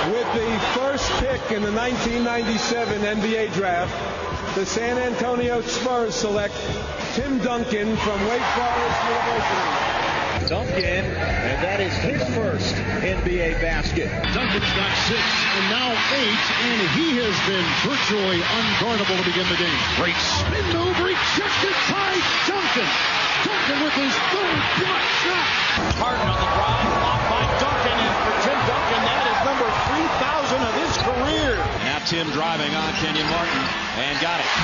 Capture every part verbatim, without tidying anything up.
With the first pick in the nineteen ninety-seven N B A draft, the San Antonio Spurs select Tim Duncan from Wake Forest University. Duncan, and that is his first N B A basket. Duncan's got six and now eight, and he has been virtually unguardable to begin the game. Great spin move, rejected by Duncan. Duncan with his third block shot. Harden on the drive, blocked by Duncan, and for Tim Duncan, that is number three thousand of his career. Now Tim driving on Kenyon Martin, and got it.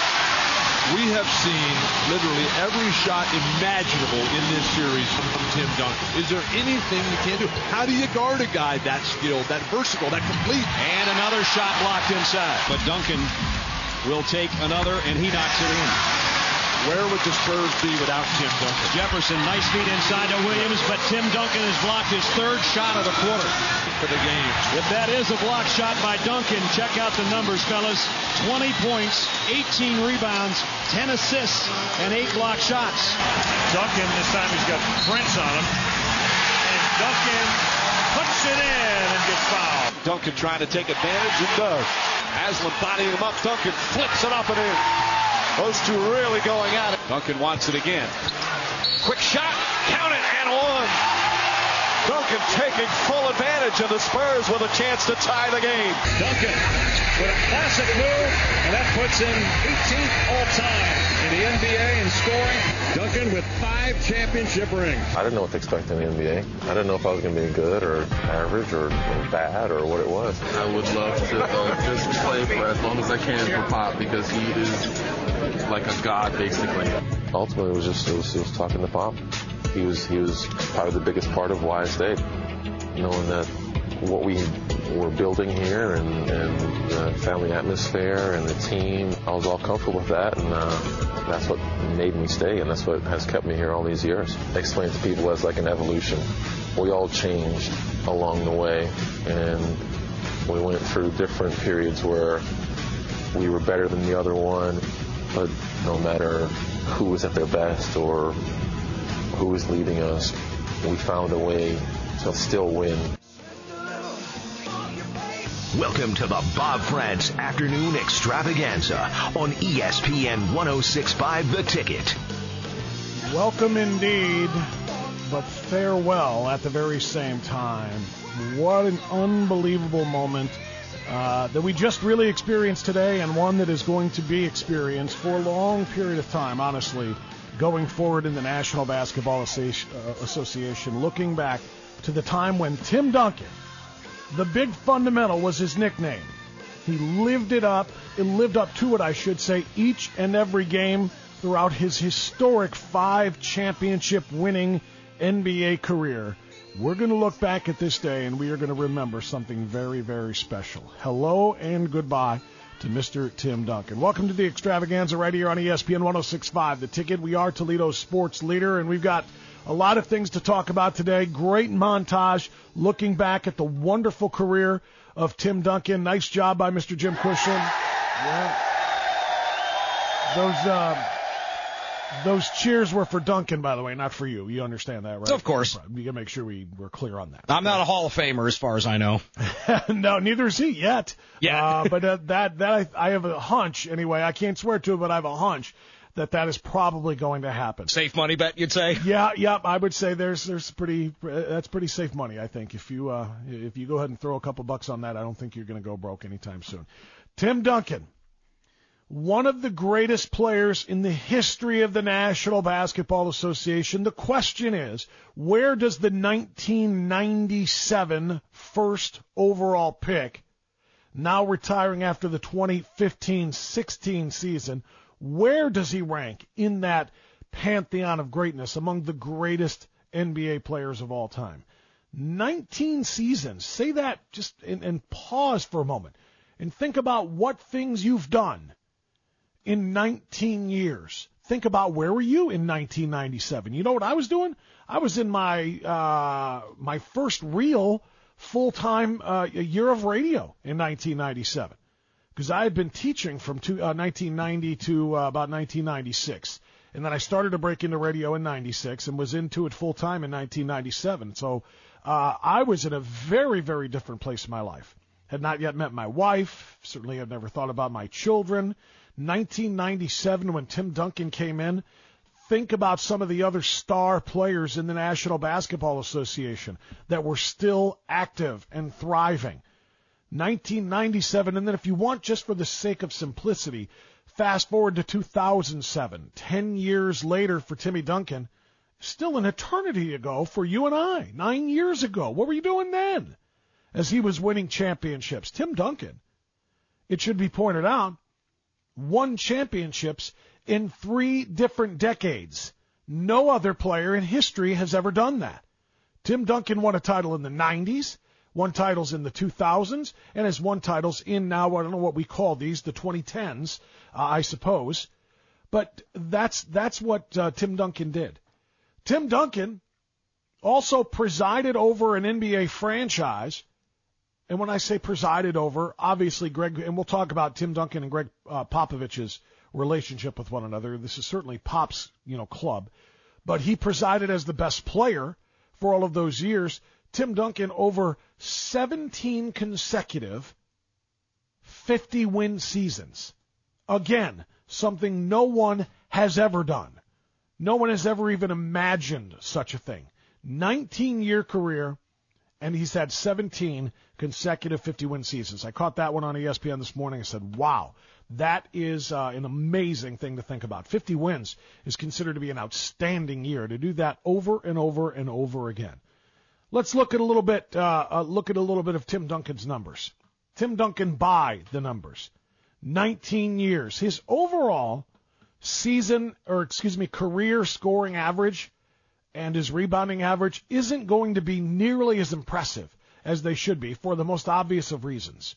We have seen literally every shot imaginable in this series from, from Tim Duncan. Is there anything you can't do? How do you guard a guy that skilled, that versatile, that complete? And another shot blocked inside. But Duncan will take another, and he knocks it in. Where would the Spurs be without Tim Duncan? Jefferson, nice feed inside to Williams, but Tim Duncan has blocked his third shot of the quarter for the game. If that is a block shot by Duncan, check out the numbers, fellas. twenty points, eighteen rebounds, ten assists, and eight block shots. Duncan, this time he's got Prince on him. And Duncan puts it in and gets fouled. Duncan trying to take advantage and does. Haslam bodying him up. Duncan flips it up and in. Those two really going at it. Duncan wants it again. Quick shot. Count it and one. Duncan taking full advantage of the Spurs with a chance to tie the game. Duncan with a classic move, and that puts him eighteenth all-time in the N B A in scoring. Duncan with five championship rings. I didn't know what to expect in the N B A. I didn't know if I was going to be good or average or, or bad or what it was. I would love to uh, just play for as long as I can for Pop because he is like a god, basically. Ultimately, it was just it was, it was talking to Pop. He was he was probably the biggest part of why I stayed, knowing that what we were building here and, and the family atmosphere and the team, I was all comfortable with that, and uh, that's what made me stay, and that's what has kept me here all these years. I explain it to people as like an evolution. We all changed along the way, and we went through different periods where we were better than the other one, but no matter who was at their best or who was leading us, we found a way to still win. Welcome to the Bob France Afternoon Extravaganza on E S P N one oh six point five The Ticket. Welcome indeed, but farewell at the very same time. What an unbelievable moment uh, that we just really experienced today, and one that is going to be experienced for a long period of time, honestly, going forward in the National Basketball Association, looking back to the time when Tim Duncan, the big fundamental was his nickname. He lived it up, it lived up to it, I should say, each and every game throughout his historic five championship winning N B A career. We're going to look back at this day, and we are going to remember something very, very special. Hello and goodbye to Mister Tim Duncan. Welcome to the Extravaganza right here on E S P N one oh six point five The Ticket. We are Toledo's sports leader, and we've got a lot of things to talk about today. Great montage looking back at the wonderful career of Tim Duncan. Nice job by Mister Jim Cushing. Yeah. Those uh, those cheers were for Duncan, by the way, not for you. You understand that, right? Of course. You got to make sure we, we're clear on that. I'm not a Hall of Famer as far as I know. No, neither is he yet. Yeah. uh, but uh, that, that I, I have a hunch, anyway. I can't swear to it, but I have a hunch that that is probably going to happen. Safe money bet, you'd say? Yeah, yeah. I would say there's there's pretty uh, that's pretty safe money, I think. If you uh, if you go ahead and throw a couple bucks on that, I don't think you're going to go broke anytime soon. Tim Duncan, one of the greatest players in the history of the National Basketball Association. The question is, where does the nineteen ninety-seven first overall pick, now retiring after the twenty fifteen sixteen season, where does he rank in that pantheon of greatness among the greatest N B A players of all time? nineteen seasons. Say that just and, and pause for a moment and think about what things you've done in nineteen years. Think about where were you in nineteen ninety-seven. You know what I was doing? I was in my uh, my first real full-time uh, year of radio in nineteen ninety-seven. Because I had been teaching from two, uh, nineteen ninety to uh, about nineteen ninety-six. And then I started to break into radio in ninety-six and was into it full-time in nineteen ninety-seven. So Uh, I was in a very, very different place in my life. Had not yet met my wife. Certainly had never thought about my children. nineteen ninety-seven, when Tim Duncan came in, think about some of the other star players in the National Basketball Association that were still active and thriving. nineteen ninety-seven, and then if you want, just for the sake of simplicity, fast forward to two thousand seven, ten years later for Timmy Duncan, still an eternity ago for you and I, nine years ago. What were you doing then as he was winning championships? Tim Duncan, it should be pointed out, won championships in three different decades. No other player in history has ever done that. Tim Duncan won a title in the nineties, won titles in the two thousands, and has won titles in now, I don't know what we call these, the twenty tens, uh, I suppose. But that's that's what uh, Tim Duncan did. Tim Duncan also presided over an N B A franchise. And when I say presided over, obviously Greg, and we'll talk about Tim Duncan and Greg uh, Popovich's relationship with one another. This is certainly Pop's, you know, club. But he presided as the best player for all of those years. Tim Duncan over seventeen consecutive fifty-win seasons. Again, something no one has ever done. No one has ever even imagined such a thing. nineteen-year career, and he's had seventeen consecutive fifty-win seasons. I caught that one on E S P N this morning. I said, wow, that is uh, an amazing thing to think about. fifty wins is considered to be an outstanding year. To do that over and over and over again. Let's look at a little bit. Uh, uh, look at a little bit of Tim Duncan's numbers. Tim Duncan by the numbers. nineteen years. His overall season, or excuse me, career scoring average and his rebounding average isn't going to be nearly as impressive as they should be for the most obvious of reasons.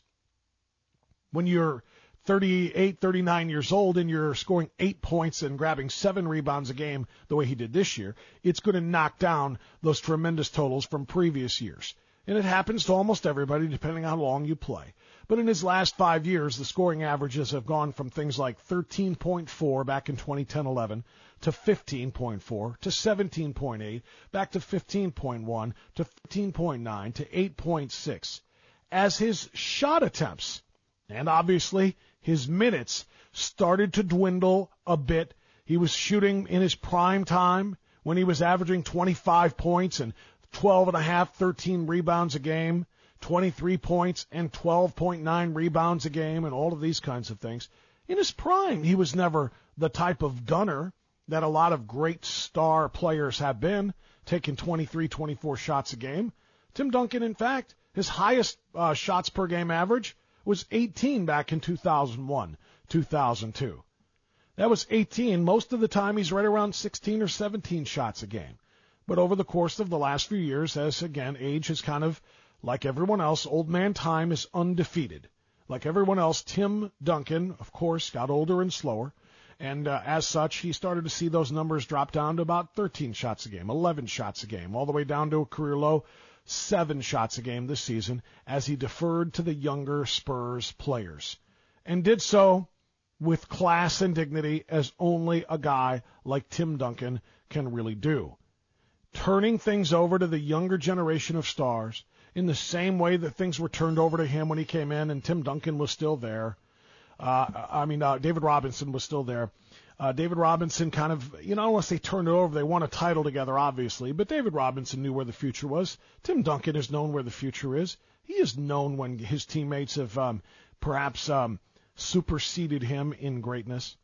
When you're thirty-eight, thirty-nine years old and you're scoring eight points and grabbing seven rebounds a game the way he did this year, it's going to knock down those tremendous totals from previous years. And it happens to almost everybody depending on how long you play. But in his last five years, the scoring averages have gone from things like thirteen point four back in twenty ten eleven to fifteen point four to seventeen point eight, back to fifteen point one to fifteen point nine to eight point six. As his shot attempts, and obviously his minutes, started to dwindle a bit, he was shooting in his prime time when he was averaging twenty-five points and twelve and a half, thirteen rebounds a game, twenty-three points and twelve point nine rebounds a game, and all of these kinds of things. In his prime, he was never the type of gunner that a lot of great star players have been, taking twenty-three, twenty-four shots a game. Tim Duncan, in fact, his highest uh, shots per game average was eighteen back in two thousand one, two thousand two. That was eighteen. Most of the time, he's right around sixteen or seventeen shots a game. But over the course of the last few years, as, again, age is kind of, like everyone else, old man time is undefeated. Like everyone else, Tim Duncan, of course, got older and slower. And uh, as such, he started to see those numbers drop down to about thirteen shots a game, eleven shots a game, all the way down to a career low, seven shots a game this season, as he deferred to the younger Spurs players. And did so with class and dignity, as only a guy like Tim Duncan can really do. Turning things over to the younger generation of stars in the same way that things were turned over to him when he came in and Tim Duncan was still there. Uh, I mean, uh, David Robinson was still there. Uh, David Robinson kind of, you know, I don't want to say turned it over. They won a title together, obviously, but David Robinson knew where the future was. Tim Duncan has known where the future is. He has known when his teammates have um, perhaps um, superseded him in greatness.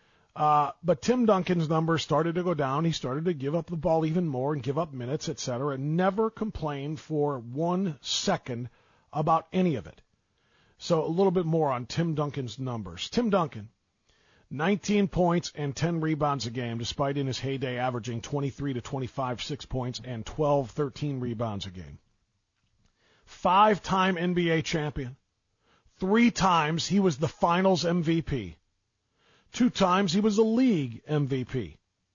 Uh, but Tim Duncan's numbers started to go down. He started to give up the ball even more and give up minutes, et cetera, and never complained for one second about any of it. So a little bit more on Tim Duncan's numbers. Tim Duncan, nineteen points and ten rebounds a game, despite in his heyday averaging twenty-three to twenty-five, six points and twelve, thirteen rebounds a game. Five-time N B A champion. Three times he was the finals M V P. Two times he was a league M V P.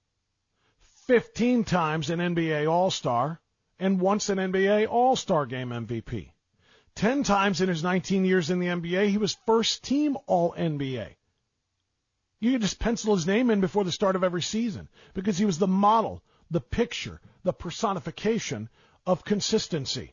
Fifteen times an N B A All-Star, and once an N B A All-Star Game M V P. Ten times in his nineteen years in the N B A, he was first team All N B A. You could just pencil his name in before the start of every season because he was the model, the picture, the personification of consistency.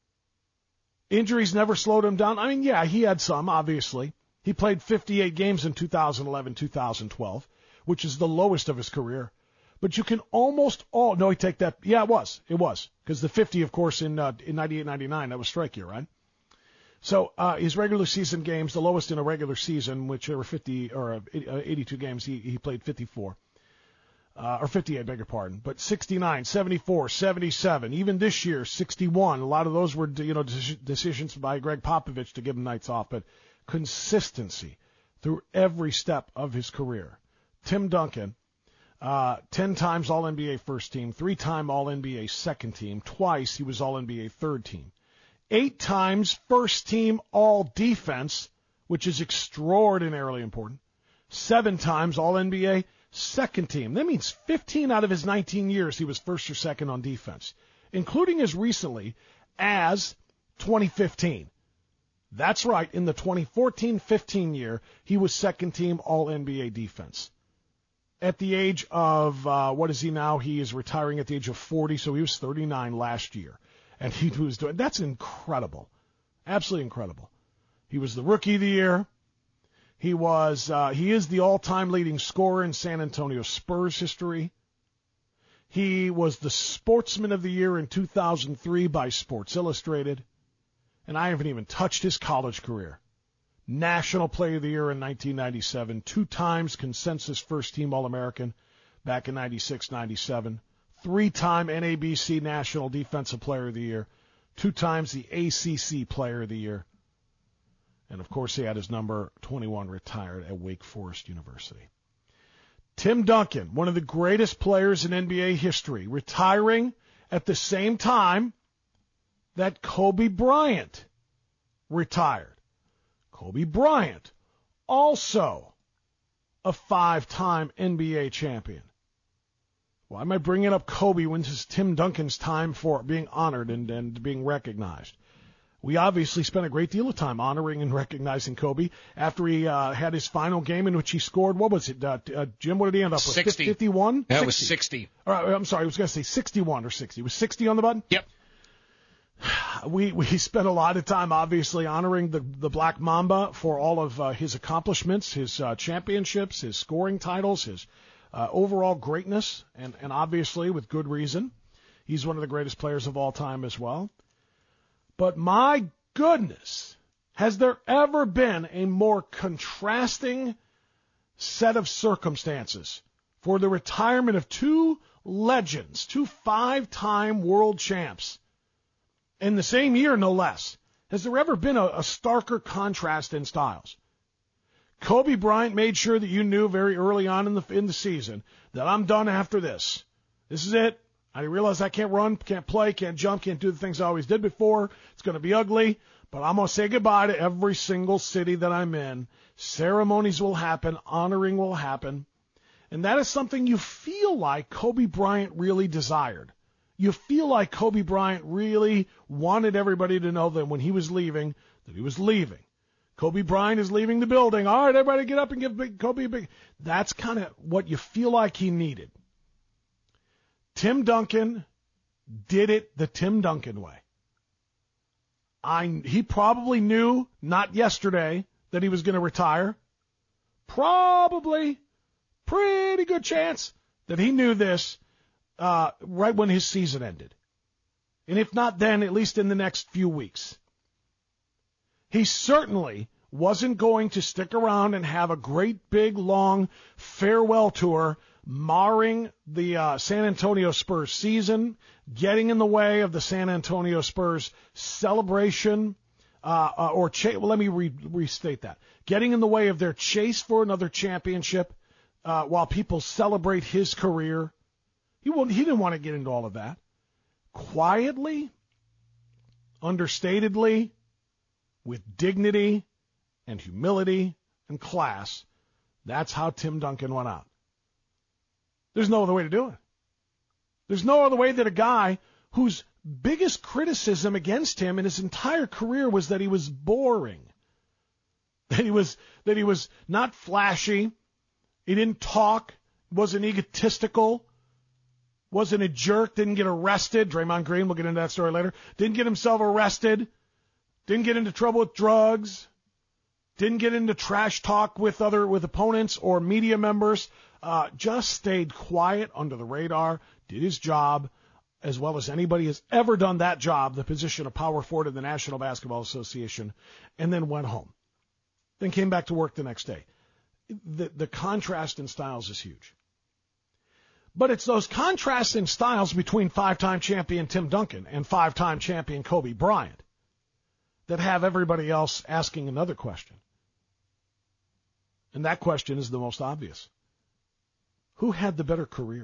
Injuries never slowed him down. I mean, yeah, he had some, obviously. He played fifty-eight games in two thousand eleven, two thousand twelve, which is the lowest of his career. But you can almost all, no, he take that, yeah, it was, it was. Because the fifty, of course, in uh, in ninety-eight ninety-nine, that was strike year, right? So uh, his regular season games, the lowest in a regular season, which were fifty or uh, eighty-two games, he, he played fifty-four. Uh, or fifty-eight, beg your pardon. But sixty-nine, seventy-four, seventy-seven, even this year, sixty-one. A lot of those were, you know, decisions by Greg Popovich to give him nights off. But consistency through every step of his career. Tim Duncan, uh, ten times All N B A first team, three-time All N B A second team, twice he was All N B A third team. Eight times first team All Defense, which is extraordinarily important. Seven times All N B A second team. That means fifteen out of his nineteen years he was first or second on defense, including as recently as twenty fifteen. That's right. In the twenty fourteen fifteen year, he was second team All N B A defense. At the age of, uh, what is he now? He is retiring at the age of forty, so he was thirty-nine last year. And he was doing, that's incredible. Absolutely incredible. He was the Rookie of the Year. He was, uh, he is the all-time leading scorer in San Antonio Spurs history. He was the Sportsman of the Year in two thousand three by Sports Illustrated. And I haven't even touched his college career. National Player of the Year in nineteen ninety-seven. Two times consensus first-team All-American back in ninety-six ninety-seven. Three-time N A B C National Defensive Player of the Year. Two times the A C C Player of the Year. And, of course, he had his number twenty-one retired at Wake Forest University. Tim Duncan, one of the greatest players in N B A history, retiring at the same time that Kobe Bryant retired. Kobe Bryant, also a five-time N B A champion. Why am I bringing up Kobe when this is Tim Duncan's time for being honored and, and being recognized? We obviously spent a great deal of time honoring and recognizing Kobe after he uh, had his final game in which he scored, what was it, uh, uh, Jim, what did he end up with? sixty. fifty-one? That sixty. was sixty. All right, I'm sorry, I was going to say sixty-one or sixty. Was sixty on the button? Yep. We we spent a lot of time, obviously, honoring the, the Black Mamba for all of uh, his accomplishments, his uh, championships, his scoring titles, his uh, overall greatness, and, and obviously with good reason. He's one of the greatest players of all time as well. But my goodness, has there ever been a more contrasting set of circumstances for the retirement of two legends, two five-time world champs, in the same year, no less? Has there ever been a, a starker contrast in styles? Kobe Bryant made sure that you knew very early on in the in the season that I'm done after this. This is it. I realize I can't run, can't play, can't jump, can't do the things I always did before. It's going to be ugly, but I'm going to say goodbye to every single city that I'm in. Ceremonies will happen. Honoring will happen. And that is something you feel like Kobe Bryant really desired. You feel like Kobe Bryant really wanted everybody to know that when he was leaving, that he was leaving. Kobe Bryant is leaving the building. All right, everybody get up and give big Kobe a big. That's kind of what you feel like he needed. Tim Duncan did it the Tim Duncan way. I, he probably knew, not yesterday, that he was going to retire. Probably, pretty good chance that he knew this uh, right when his season ended. And if not then, at least in the next few weeks. He certainly wasn't going to stick around and have a great big long farewell tour marring the uh, San Antonio Spurs season, getting in the way of the San Antonio Spurs celebration, uh, uh, or cha- well, let me re- restate that, getting in the way of their chase for another championship uh, while people celebrate his career. He wouldn't, he didn't want to get into all of that. Quietly, understatedly, with dignity and humility and class, that's how Tim Duncan went out. There's no other way to do it. There's no other way that a guy whose biggest criticism against him in his entire career was that he was boring, that he was that he was not flashy, he didn't talk, wasn't egotistical, wasn't a jerk, didn't get arrested. Draymond Green, we'll get into that story later, didn't get himself arrested, didn't get into trouble with drugs, didn't get into trash talk with other with opponents or media members, uh, just stayed quiet under the radar, did his job as well as anybody has ever done that job, the position of power forward in the National Basketball Association, and then went home. Then came back to work the next day. The, the contrast in styles is huge. But it's those contrasts in styles between five-time champion Tim Duncan and five-time champion Kobe Bryant that have everybody else asking another question. And that question is the most obvious. Who had the better career?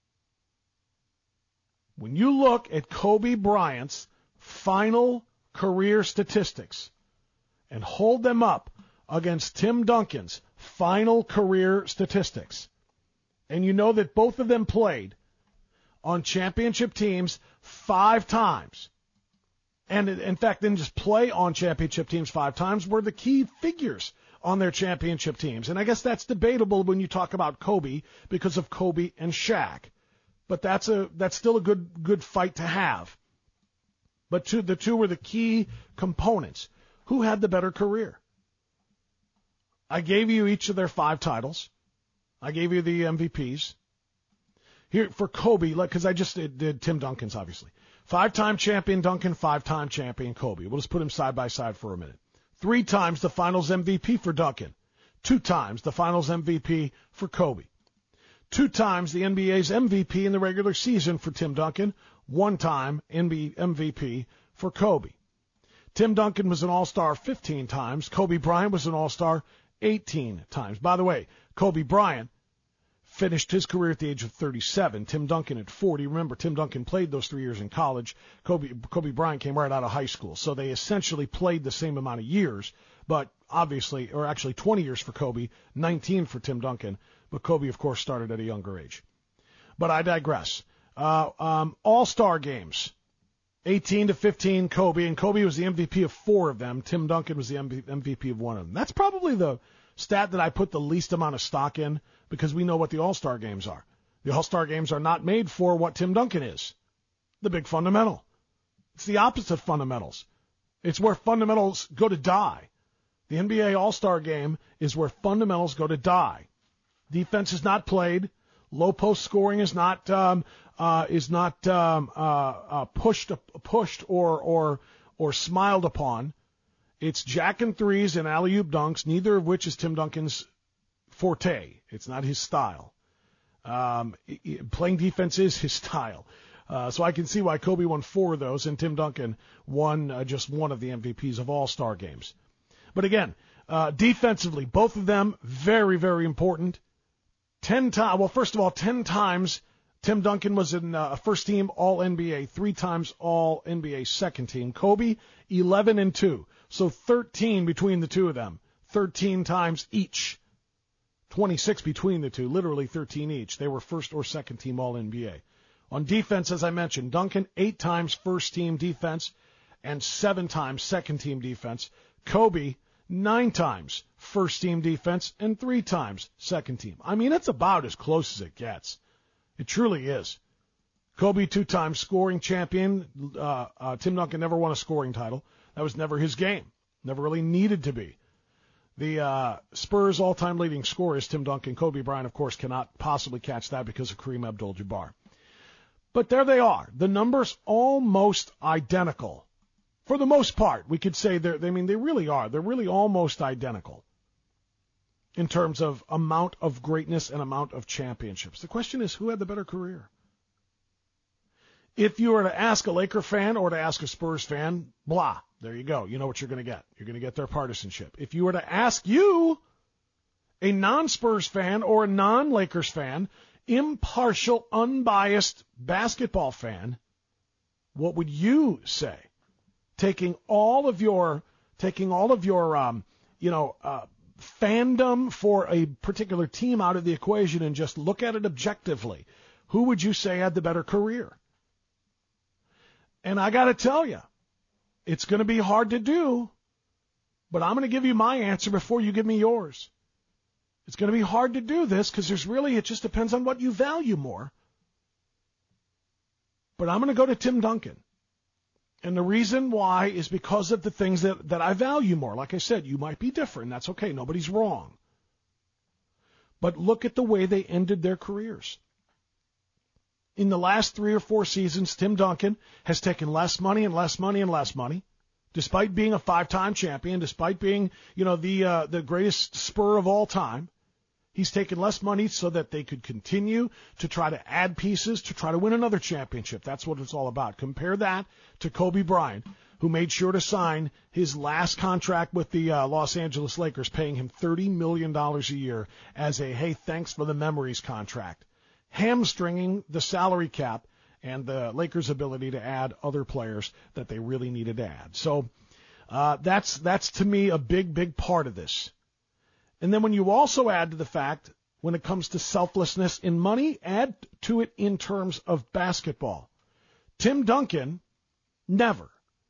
When you look at Kobe Bryant's final career statistics and hold them up against Tim Duncan's final career statistics, and you know that both of them played on championship teams five times, and in fact didn't just play on championship teams five times, were the key figures on their championship teams. And I guess that's debatable when you talk about Kobe because of Kobe and Shaq. But that's a that's still a good good fight to have. But two, the two were the key components. Who had the better career? I gave you each of their five titles. I gave you the M V Ps. Here for Kobe, because I just did, did Tim Duncan's, obviously. Five-time champion Duncan, five-time champion Kobe. We'll just put them side by side for a minute. Three times the Finals M V P for Duncan. Two times the Finals M V P for Kobe. Two times the N B A's M V P in the regular season for Tim Duncan. One time N B A M V P for Kobe. Tim Duncan was an All-Star fifteen times. Kobe Bryant was an All-Star eighteen times. By the way, Kobe Bryant finished his career at the age of thirty-seven. Tim Duncan at forty. Remember, Tim Duncan played those three years in college. Kobe, Kobe Bryant came right out of high school. So they essentially played the same amount of years, but obviously, or actually twenty years for Kobe, nineteen for Tim Duncan. But Kobe, of course, started at a younger age. But I digress. Uh, um, All-Star games, eighteen to fifteen, Kobe, and Kobe was the M V P of four of them. Tim Duncan was the M V P of one of them. That's probably the stat that I put the least amount of stock in because we know what the All-Star games are. The All-Star games are not made for what Tim Duncan is, the big fundamental. It's the opposite of fundamentals. It's where fundamentals go to die. The N B A All-Star game is where fundamentals go to die. Defense is not played. Low post scoring is not um, uh, is not um, uh, uh, pushed pushed or or or smiled upon. It's jack and threes and alley-oop dunks, neither of which is Tim Duncan's forte. It's not his style. Um, playing defense is his style. Uh, so I can see why Kobe won four of those and Tim Duncan won uh, just one of the M V Ps of All-Star games. But again, uh, defensively, both of them very, very important. Ten times, well, first of all, ten times Tim Duncan was in uh, first team All N B A, three times All N B A second team. Kobe, eleven and two. So thirteen between the two of them. thirteen times each. twenty-six between the two, literally thirteen each. They were first or second team All N B A. On defense, as I mentioned, Duncan, eight times first team defense and seven times second team defense. Kobe, nine times first team defense and three times second team. I mean, it's about as close as it gets. It truly is. Kobe, two times scoring champion. Uh, uh, Tim Duncan never won a scoring title. That was never his game. Never really needed to be. The uh, Spurs all-time leading scorer is Tim Duncan. Kobe Bryant, of course, cannot possibly catch that because of Kareem Abdul-Jabbar. But there they are. The numbers almost identical. For the most part, we could say they're, I mean, they really are. They're really almost identical in terms of amount of greatness and amount of championships. The question is, who had the better career? If you were to ask a Laker fan or to ask a Spurs fan, blah, there you go. You know what you're going to get. You're going to get their partisanship. If you were to ask you, a non-Spurs fan or a non-Lakers fan, impartial, unbiased basketball fan, what would you say? Taking all of your, taking all of your, um, you know, uh, fandom for a particular team out of the equation and just look at it objectively, who would you say had the better career? And I got to tell you, it's going to be hard to do, but I'm going to give you my answer before you give me yours. It's going to be hard to do this because there's really, it just depends on what you value more. But I'm going to go to Tim Duncan. And the reason why is because of the things that, that I value more. Like I said, you might be different. That's okay. Nobody's wrong. But look at the way they ended their careers. In the last three or four seasons, Tim Duncan has taken less money and less money and less money, despite being a five-time champion, despite being, you know, the uh, the greatest Spur of all time. He's taken less money so that they could continue to try to add pieces to try to win another championship. That's what it's all about. Compare that to Kobe Bryant, who made sure to sign his last contract with the uh, Los Angeles Lakers, paying him thirty million dollars a year as a, hey, thanks for the memories contract, hamstringing the salary cap and the Lakers' ability to add other players that they really needed to add. So uh, that's that's to me a big, big part of this. And then when you also add to the fact, when it comes to selflessness in money, add to it in terms of basketball. Tim Duncan never,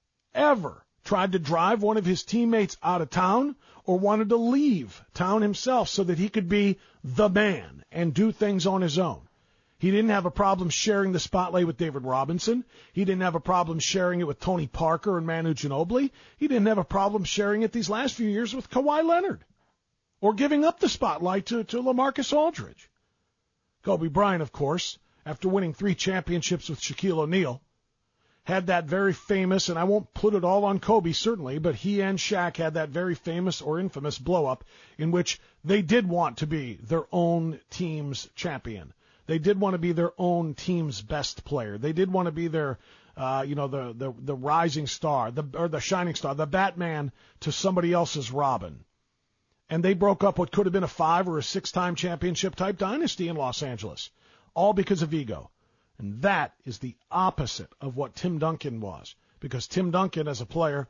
ever tried to drive one of his teammates out of town or wanted to leave town himself so that he could be the man and do things on his own. He didn't have a problem sharing the spotlight with David Robinson. He didn't have a problem sharing it with Tony Parker and Manu Ginobili. He didn't have a problem sharing it these last few years with Kawhi Leonard or giving up the spotlight to, to LaMarcus Aldridge. Kobe Bryant, of course, after winning three championships with Shaquille O'Neal, had that very famous, and I won't put it all on Kobe certainly, but he and Shaq had that very famous or infamous blow-up in which they did want to be their own team's champion. They did want to be their own team's best player. They did want to be their, uh, you know, the, the the rising star, the or the shining star, the Batman to somebody else's Robin. And they broke up what could have been a five or a six-time championship type dynasty in Los Angeles, all because of ego. And that is the opposite of what Tim Duncan was, because Tim Duncan as a player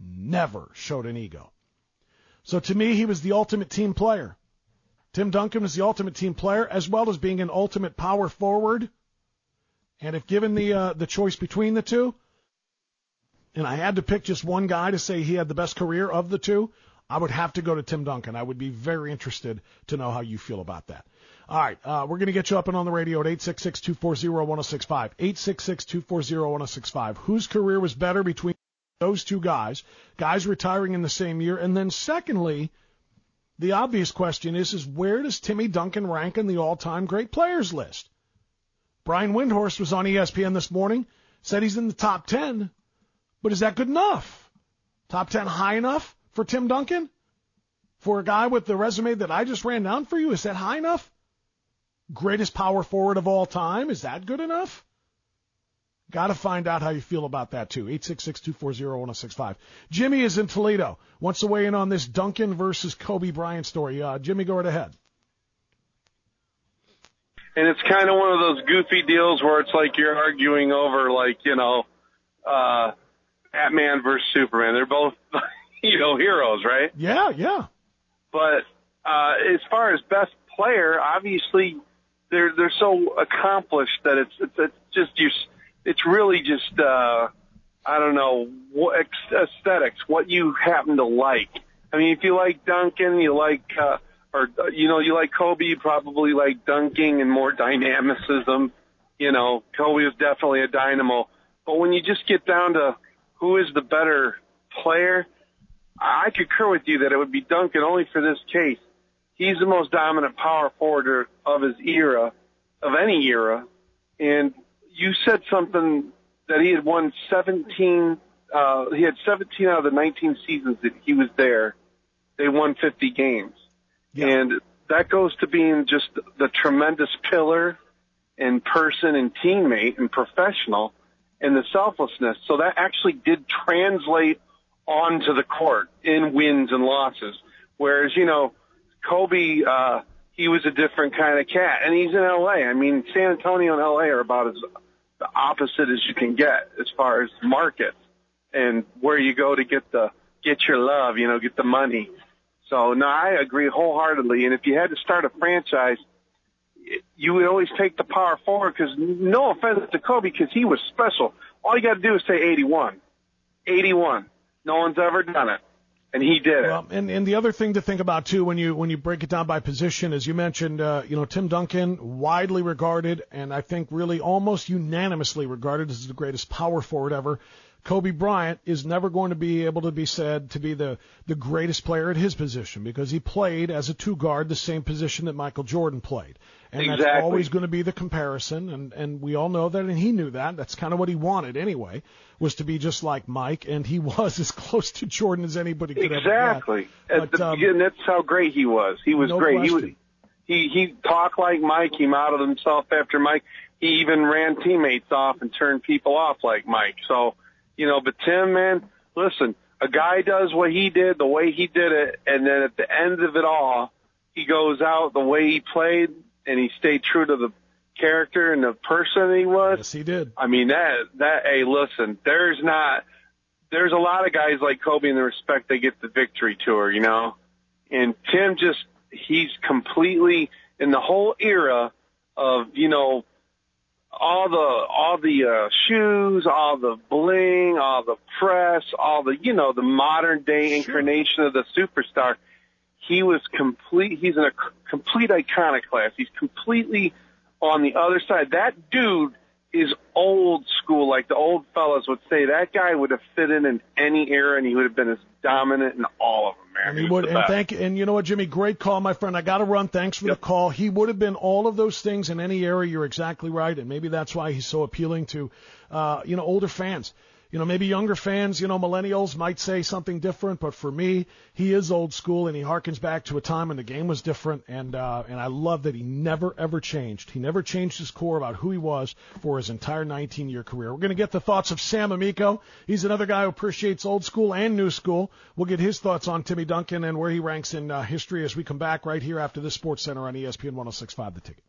never showed an ego. So to me, he was the ultimate team player. Tim Duncan was the ultimate team player, as well as being an ultimate power forward. And if given the uh, the choice between the two, and I had to pick just one guy to say he had the best career of the two, I would have to go to Tim Duncan. I would be very interested to know how you feel about that. All right, uh, we're going to get you up and on the radio at eight six six, two four zero, one zero six five. eight six six, two four zero, one zero six five. Whose career was better between those two guys, guys retiring in the same year? And then secondly, the obvious question is, is where does Timmy Duncan rank in the all-time great players list? Brian Windhorst was on E S P N this morning, said he's in the top ten, but is that good enough? Top ten high enough for Tim Duncan? For a guy with the resume that I just ran down for you, is that high enough? Greatest power forward of all time, is that good enough? Got to find out how you feel about that, too. eight six six, two four zero, one zero six five. Jimmy is in Toledo. Wants to weigh in on this Duncan versus Kobe Bryant story. Uh, Jimmy, go right ahead. And it's kind of one of those goofy deals where it's like you're arguing over, like, you know, uh, Batman versus Superman. They're both, you know, heroes, right? Yeah, yeah. But uh, as far as best player, obviously they're they're so accomplished that it's it's, it's just you. It's really just, uh, I don't know, what aesthetics, what you happen to like. I mean, if you like Duncan, you like, uh, or, you know, you like Kobe, you probably like dunking and more dynamicism. You know, Kobe was definitely a dynamo. But when you just get down to who is the better player, I concur with you that it would be Duncan only for this case. He's the most dominant power forward of his era, of any era, and you said something that he had won seventeen, uh, he had seventeen out of the nineteen seasons that he was there. They won fifty games. Yeah. And that goes to being just the tremendous pillar and person and teammate and professional and the selflessness. So that actually did translate onto the court in wins and losses. Whereas, you know, Kobe, uh, he was a different kind of cat. And he's in L A. I mean, San Antonio and L A are about as the opposite as you can get as far as markets and where you go to get the get your love, you know, get the money. So, no, I agree wholeheartedly. And if you had to start a franchise, you would always take the power forward because no offense to Kobe because he was special. All you got to do is say eighty-one. eighty-one. No one's ever done it. and he did it. Well, and, and the other thing to think about, too, when you when you break it down by position, as you mentioned, uh, you know, Tim Duncan, widely regarded, and I think really almost unanimously regarded as the greatest power forward ever. Kobe Bryant is never going to be able to be said to be the, the greatest player at his position because he played as a two-guard, the same position that Michael Jordan played. And exactly. That's always going to be the comparison, and, and we all know that, and he knew that. That's kind of what he wanted anyway, was to be just like Mike, and he was as close to Jordan as anybody could exactly. ever get. Exactly. At But, the um, beginning, that's how great he was. He was no great. Question. He was. He he talked like Mike. He modeled himself after Mike. He even ran teammates off and turned people off like Mike. So, you know, but Tim, man, listen, a guy does what he did the way he did it, and then at the end of it all, he goes out the way he played, and he stayed true to the character and the person he was. Yes, he did. I mean, that, that, hey, listen, there's not, there's a lot of guys like Kobe in the respect they get the victory tour, you know? And Tim just, he's completely, in the whole era of, you know, all the, all the, uh, shoes, all the bling, all the press, all the, you know, the modern day incarnation of the superstar. He was complete, he's in a complete iconoclast. He's completely on the other side. That dude is old school, like the old fellas would say. That guy would have fit in in any era, and he would have been as dominant in all of them, man. And he, he would, and thank you. And you know what, Jimmy? Great call, my friend. I got to run. Thanks for yep. the call. He would have been all of those things in any era. You're exactly right, and maybe that's why he's so appealing to, uh, you know, older fans. You know, maybe younger fans, you know, millennials might say something different, but for me, he is old school, and he harkens back to a time when the game was different, and uh, and I love that he never, ever changed. He never changed his core about who he was for his entire nineteen-year career. We're going to get the thoughts of Sam Amico. He's another guy who appreciates old school and new school. We'll get his thoughts on Timmy Duncan and where he ranks in uh, history as we come back right here after the Sports Center on E S P N one oh six point five The Ticket.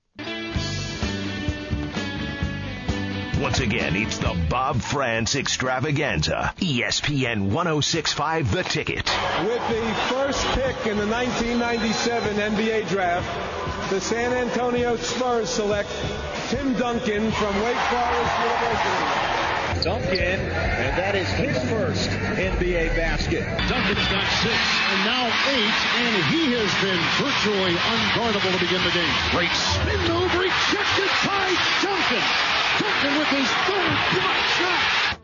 Once again, it's the Bob France Extravaganza. E S P N one oh six point five The Ticket. With the first pick in the nineteen ninety-seven N B A draft, the San Antonio Spurs select Tim Duncan from Wake Forest University. Duncan, and that is his first N B A basket. Duncan's got six, and now eight, and he has been virtually unguardable to begin the game. Great spin move, rejected by Duncan. Duncan with his third block shot.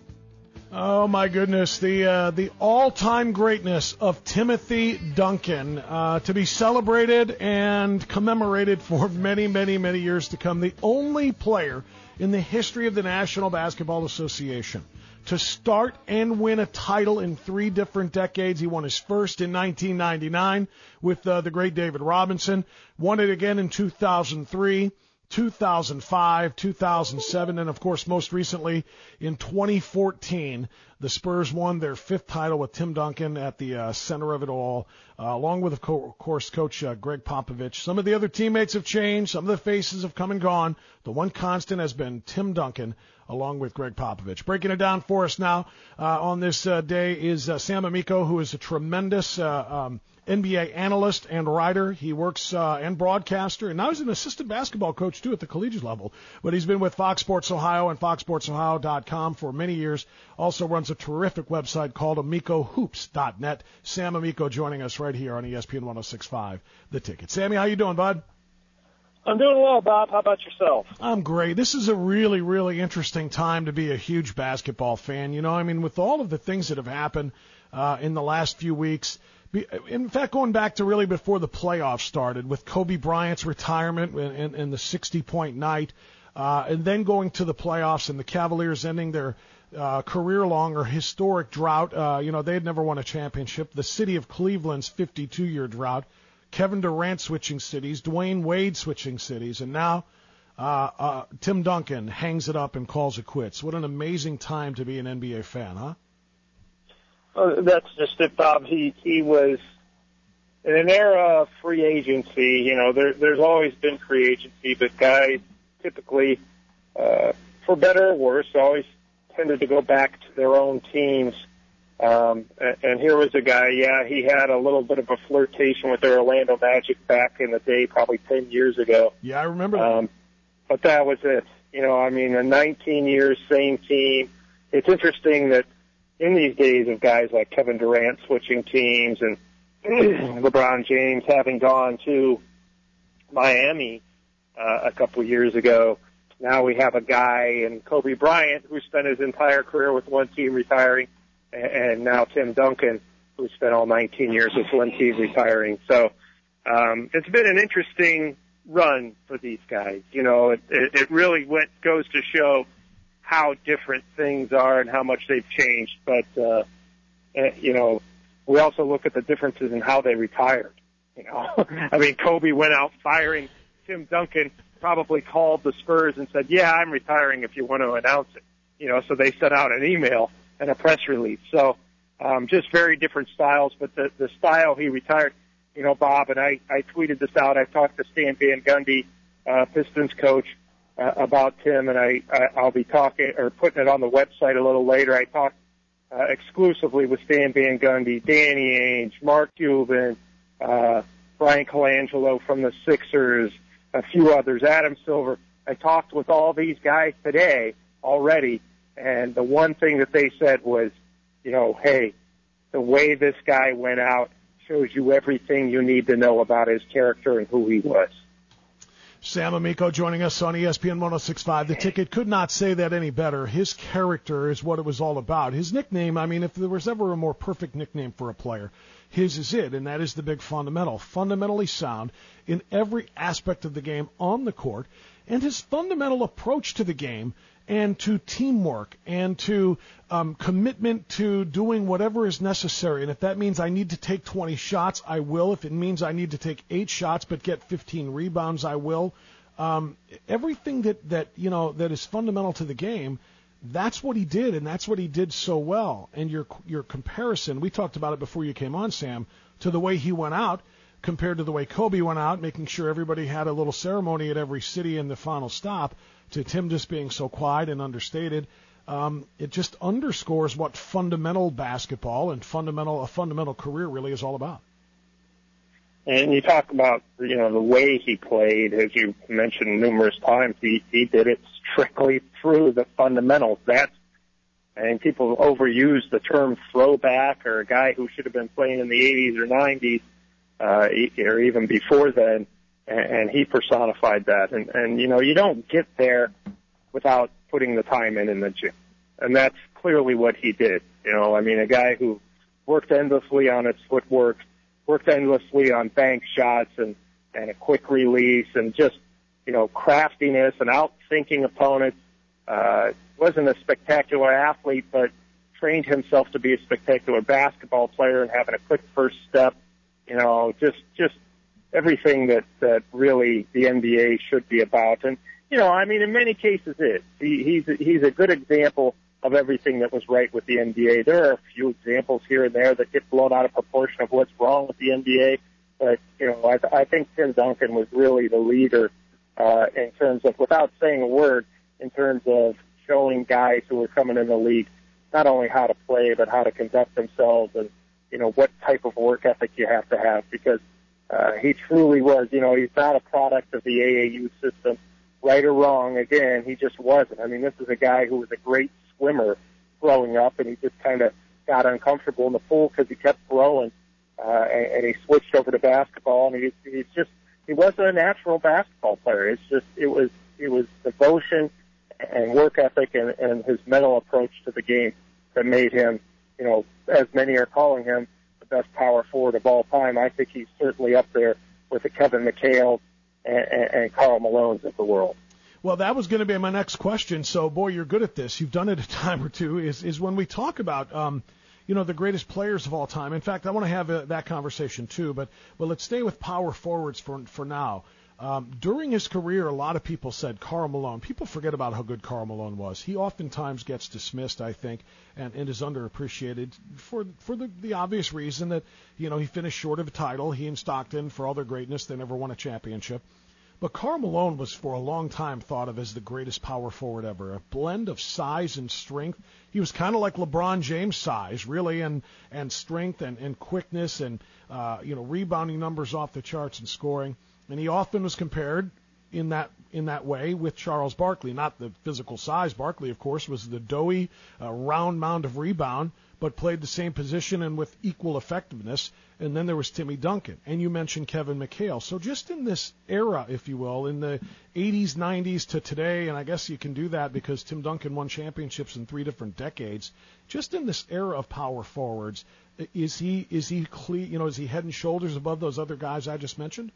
Oh my goodness, the uh, the all-time greatness of Timothy Duncan uh, to be celebrated and commemorated for many, many, many years to come. The only player in the history of the National Basketball Association to start and win a title in three different decades. He won his first in nineteen ninety-nine with uh, the great David Robinson, won it again in two thousand three, two thousand five, two thousand seven, and of course most recently in twenty fourteen, the Spurs won their fifth title with Tim Duncan at the uh, center of it all, uh, along with, of course, Coach uh, Greg Popovich. Some of the other teammates have changed. Some of the faces have come and gone. The one constant has been Tim Duncan, along with Greg Popovich. Breaking it down for us now uh, on this uh, day is uh, Sam Amico, who is a tremendous uh, um, N B A analyst and writer. He works uh, and broadcaster, and now he's an assistant basketball coach, too, at the collegiate level. But he's been with Fox Sports Ohio and fox sports ohio dot com for many years. Also runs a terrific website called amico hoops dot net. Sam Amico joining us right here on E S P N one oh six point five The Ticket. Sammy, how you doing, bud? I'm doing well, Bob. How about yourself? I'm great. This is a really, really interesting time to be a huge basketball fan. You know, I mean, with all of the things that have happened uh, in the last few weeks, in fact, going back to really before the playoffs started, with Kobe Bryant's retirement and, and, and the sixty-point night, uh, and then going to the playoffs and the Cavaliers ending their uh, career-long or historic drought. Uh, you know, they had never won a championship. The city of Cleveland's fifty-two-year drought. Kevin Durant switching cities, Dwayne Wade switching cities, and now uh, uh, Tim Duncan hangs it up and calls it quits. What an amazing time to be an N B A fan, huh? Uh, that's just it, Bob. He he was in an era of free agency. You know, there, there's always been free agency, but guys typically, uh, for better or worse, always tended to go back to their own teams. Um, and, and here was a guy, yeah, he had a little bit of a flirtation with the Orlando Magic back in the day, probably ten years ago. Yeah, I remember that. Um, but that was it. You know, I mean, a nineteen years, same team. It's interesting that in these days of guys like Kevin Durant switching teams and LeBron James having gone to Miami uh, a couple of years ago, now we have a guy in Kobe Bryant who spent his entire career with one team retiring, and, and now Tim Duncan, who spent all nineteen years with one team retiring. So um, it's been an interesting run for these guys. You know, it, it, it really went, goes to show how different things are and how much they've changed. But, uh, you know, we also look at the differences in how they retired. You know, I mean, Kobe went out firing Tim Duncan, probably called the Spurs and said, yeah, I'm retiring if you want to announce it. You know, so they sent out an email and a press release. So um, just very different styles, but the, the style he retired, you know, Bob, and I, I tweeted this out. I talked to Stan Van Gundy, uh, Pistons coach, uh, about Tim, and I, I, I'll be talking or putting it on the website a little later. I talked uh, exclusively with Stan Van Gundy, Danny Ainge, Mark Cuban, uh, Brian Colangelo from the Sixers, a few others, Adam Silver. I talked with all these guys today already, and the one thing that they said was, you know, hey, the way this guy went out shows you everything you need to know about his character and who he was. Sam Amico joining us on E S P N one oh six point five. The Ticket could not say that any better. His character is what it was all about. His nickname, I mean, if there was ever a more perfect nickname for a player, his is it, and that is the big fundamental. Fundamentally sound in every aspect of the game on the court, and his fundamental approach to the game and to teamwork and to um, commitment to doing whatever is necessary. And if that means I need to take twenty shots, I will. If it means I need to take eight shots but get fifteen rebounds, I will. Um, everything that, that, you know, that is fundamental to the game, that's what he did, and that's what he did so well. And your your comparison, we talked about it before you came on, Sam, to the way he went out compared to the way Kobe went out, making sure everybody had a little ceremony at every city in the final stop, to Tim just being so quiet and understated. Um, it just underscores what fundamental basketball and fundamental a fundamental career really is all about. And you talk about, you know, the way he played, as you mentioned numerous times, he, he did it strictly through the fundamentals. That's, and people overuse the term throwback, or a guy who should have been playing in the eighties or nineties, uh, or even before then, and, and he personified that. And, and, you know, you don't get there without putting the time in in the gym. And that's clearly what he did. You know, I mean, a guy who worked endlessly on his footwork, worked endlessly on bank shots and, and a quick release and just, you know, craftiness and outthinking opponents. Uh, wasn't a spectacular athlete, but trained himself to be a spectacular basketball player and having a quick first step. You know, just, just everything that, that really the N B A should be about. And, you know, I mean, in many cases is. He, he's, a, he's a good example of everything that was right with the N B A. There are a few examples here and there that get blown out of proportion of what's wrong with the N B A. But, you know, I, I think Tim Duncan was really the leader, uh, in terms of, without saying a word, in terms of showing guys who were coming in the league not only how to play, but how to conduct themselves and, you know, what type of work ethic you have to have, because uh, he truly was, you know, he's not a product of the A A U system, right or wrong. Again, he just wasn't. I mean, this is a guy who was a great swimmer growing up, and he just kind of got uncomfortable in the pool because he kept growing, uh, and, and he switched over to basketball, and he, he's just, he wasn't a natural basketball player. It's just, it was, it was devotion and work ethic and, and his mental approach to the game that made him, you know, as many are calling him, the best power forward of all time. I think he's certainly up there with the Kevin McHale and, and, and Karl Malones of the world. Well, that was going to be my next question. So, boy, you're good at this. You've done it a time or two. Is is when we talk about, um, you know, the greatest players of all time. In fact, I want to have a, that conversation too. But well, let's stay with power forwards for for now. Um, during his career, a lot of people said Karl Malone. People forget about how good Karl Malone was. He oftentimes gets dismissed, I think, and, and is underappreciated for for the, the obvious reason that, you know, he finished short of a title. He and Stockton, for all their greatness, they never won a championship. But Karl Malone was for a long time thought of as the greatest power forward ever, a blend of size and strength. He was kind of like LeBron James' size, really, and, and strength and, and quickness and, uh, you know, rebounding numbers off the charts and scoring. And he often was compared in that in that way with Charles Barkley. Not the physical size. Barkley, of course, was the doughy, uh, round mound of rebound. but played the same position and with equal effectiveness. And then there was Timmy Duncan. And you mentioned Kevin McHale. So just in this era, if you will, in the eighties, nineties to today, and I guess you can do that because Tim Duncan won championships in three different decades, just in this era of power forwards, is he is he cle- you know, is he head and shoulders above those other guys I just mentioned?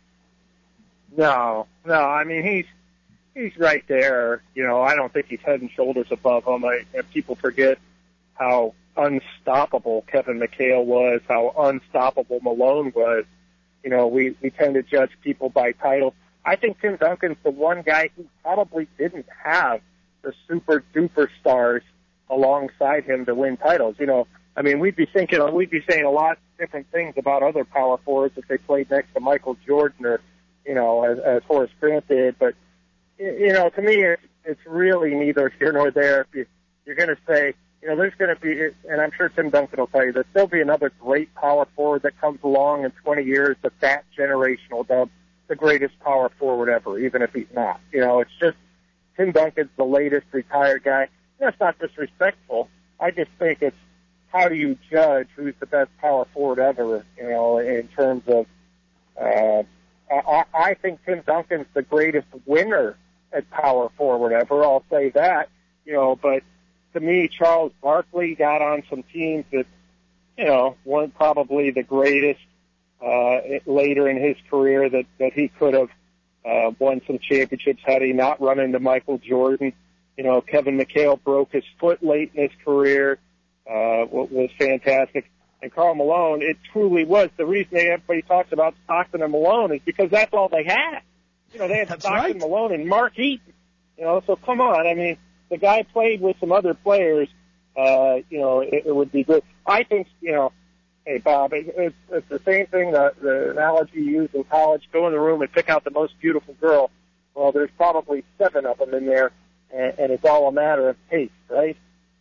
No, no. I mean, he's he's right there. You know, I don't think he's head and shoulders above them. I, and people forget how unstoppable Kevin McHale was, how unstoppable Malone was. You know, we, we tend to judge people by titles. I think Tim Duncan's the one guy who probably didn't have the super duper stars alongside him to win titles. You know, I mean, we'd be thinking, we'd be saying a lot of different things about other power forwards if they played next to Michael Jordan or, you know, as, as Horace Grant did. But, you know, to me, it's, it's really neither here nor there. If you, you're going to say, you know, there's going to be, and I'm sure Tim Duncan will tell you that there'll be another great power forward that comes along in twenty years that that generation will dub the greatest power forward ever, even if he's not. You know, it's just Tim Duncan's the latest retired guy. That's not disrespectful. I just think it's how do you judge who's the best power forward ever, you know, in terms of, uh, I, I think Tim Duncan's the greatest winner at power forward ever. I'll say that, you know, but to me, Charles Barkley got on some teams that, you know, weren't probably the greatest uh, later in his career that, that he could have uh, won some championships had he not run into Michael Jordan. You know, Kevin McHale broke his foot late in his career, uh, was fantastic. And Karl Malone, it truly was. The reason everybody talks about Stockton and Malone is because that's all they had. You know, they had that's Stockton, right. Malone, and Mark Eaton. You know, so come on. I mean, the guy played with some other players, uh, you know, it, it would be good. I think, you know, hey, Bob, it, it's, it's the same thing, the, the analogy you use in college, go in the room and pick out the most beautiful girl. Well, there's probably seven of them in there, and, and it's all a matter of taste, right?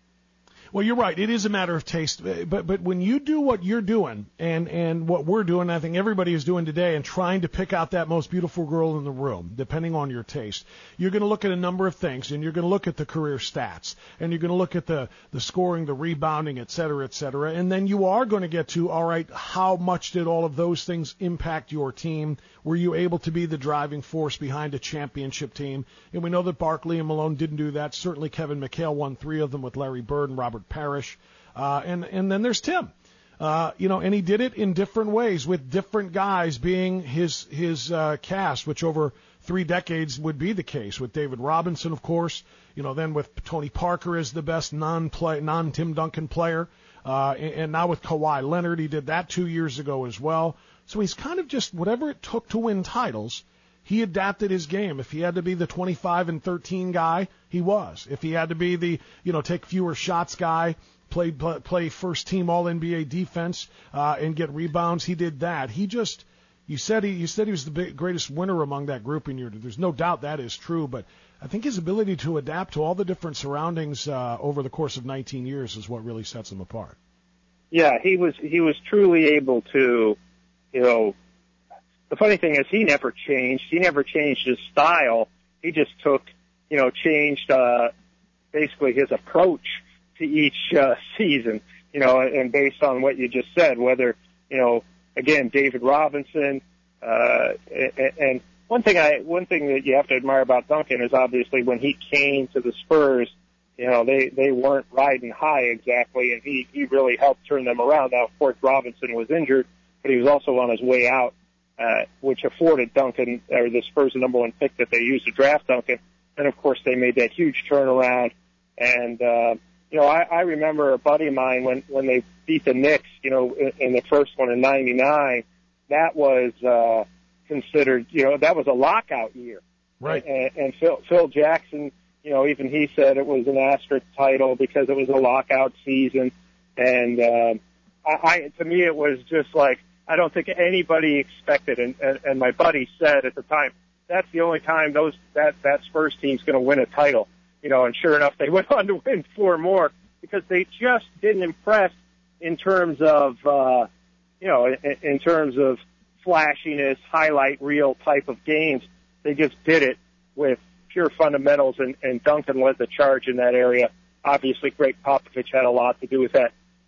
Well, you're right. It is a matter of taste. But but when you do what you're doing and, and what we're doing, I think everybody is doing today, and trying to pick out that most beautiful girl in the room, depending on your taste, you're going to look at a number of things, and you're going to look at the career stats, and you're going to look at the, the scoring, the rebounding, et cetera, et cetera. And then you are going to get to, all right, how much did all of those things impact your team? Were you able to be the driving force behind a championship team? And we know that Barkley and Malone didn't do that. Certainly Kevin McHale won three of them with Larry Bird and Robert Parrish. Uh, and, and then there's Tim. Uh, you know, and he did it in different ways with different guys being his, his uh, cast, which over three decades would be the case with David Robinson, of course, you know, then with Tony Parker as the best non-play, non-Tim Duncan player. Uh, and, and now with Kawhi Leonard, he did that two years ago as well. So he's kind of just whatever it took to win titles, he adapted his game. If he had to be the twenty-five and thirteen guy, he was. If he had to be the, you know, take fewer shots guy, play play, play first team All N B A defense, uh, and get rebounds, he did that. He just, you said he, you said he was the big, greatest winner among that group, and you're, there's no doubt that is true. But I think his ability to adapt to all the different surroundings uh, over the course of nineteen years is what really sets him apart. Yeah, he was he was truly able to, you know. The funny thing is he never changed. He never changed his style. He just took, you know, changed uh, basically his approach to each uh, season, you know, and based on what you just said, whether, you know, again, David Robinson, uh, and, and one thing I, one thing that you have to admire about Duncan is obviously when he came to the Spurs, you know, they, they weren't riding high exactly, and he, he really helped turn them around. Now, of course, Robinson was injured, but he was also on his way out. Uh, which afforded Duncan, or the Spurs, the number one pick that they used to draft Duncan. And, of course, they made that huge turnaround. And, uh, you know, I, I remember a buddy of mine when, when they beat the Knicks, you know, in, in the first one in ninety-nine, that was uh, considered, you know, that was a lockout year. Right. And, and Phil, Phil Jackson, you know, even he said it was an asterisk title because it was a lockout season. And uh, I, I, to me, it was just like, I don't think anybody expected, and, and, and my buddy said at the time, that's the only time those that, that Spurs team's going to win a title. You know, and sure enough, they went on to win four more because they just didn't impress in terms of, uh, you know, in, in terms of flashiness, highlight reel type of games. They just did it with pure fundamentals, and, and Duncan led the charge in that area. Obviously, Greg Popovich had a lot to do with that.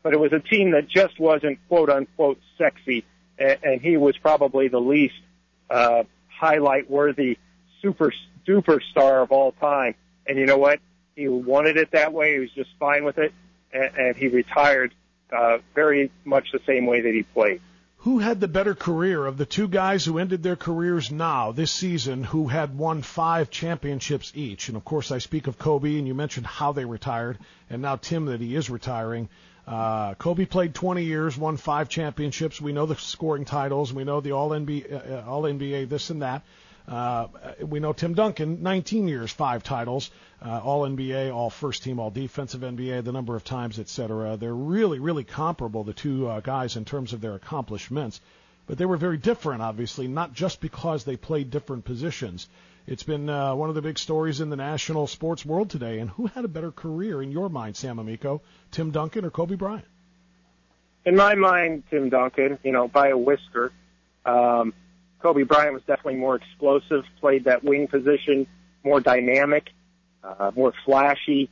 but it was a team that just wasn't quote unquote sexy, and, and he was probably the least uh, highlight worthy super duper star of all time. And you know what? He wanted it that way. He was just fine with it, and, and he retired uh, very much the same way that he played. Who had the better career of the two guys who ended their careers now, this season, who had won five championships each? And, of course, I speak of Kobe, and you mentioned how they retired, and now Tim that he is retiring. Uh, Kobe played twenty years, won five championships. We know the scoring titles. We know the All-N B A, uh, All-N B A this and that. Uh, we know Tim Duncan, nineteen years, five titles, uh, all N B A, all first team, all defensive N B A, the number of times, et cetera. They're really, really comparable, the two uh, guys, in terms of their accomplishments. But they were very different, obviously, not just because they played different positions. It's been uh, one of the big stories in the national sports world today. And who had a better career in your mind, Sam Amico, Tim Duncan or Kobe Bryant? In my mind, Tim Duncan, you know, by a whisker. Um, Kobe Bryant was definitely more explosive, played that wing position, more dynamic, uh, more flashy.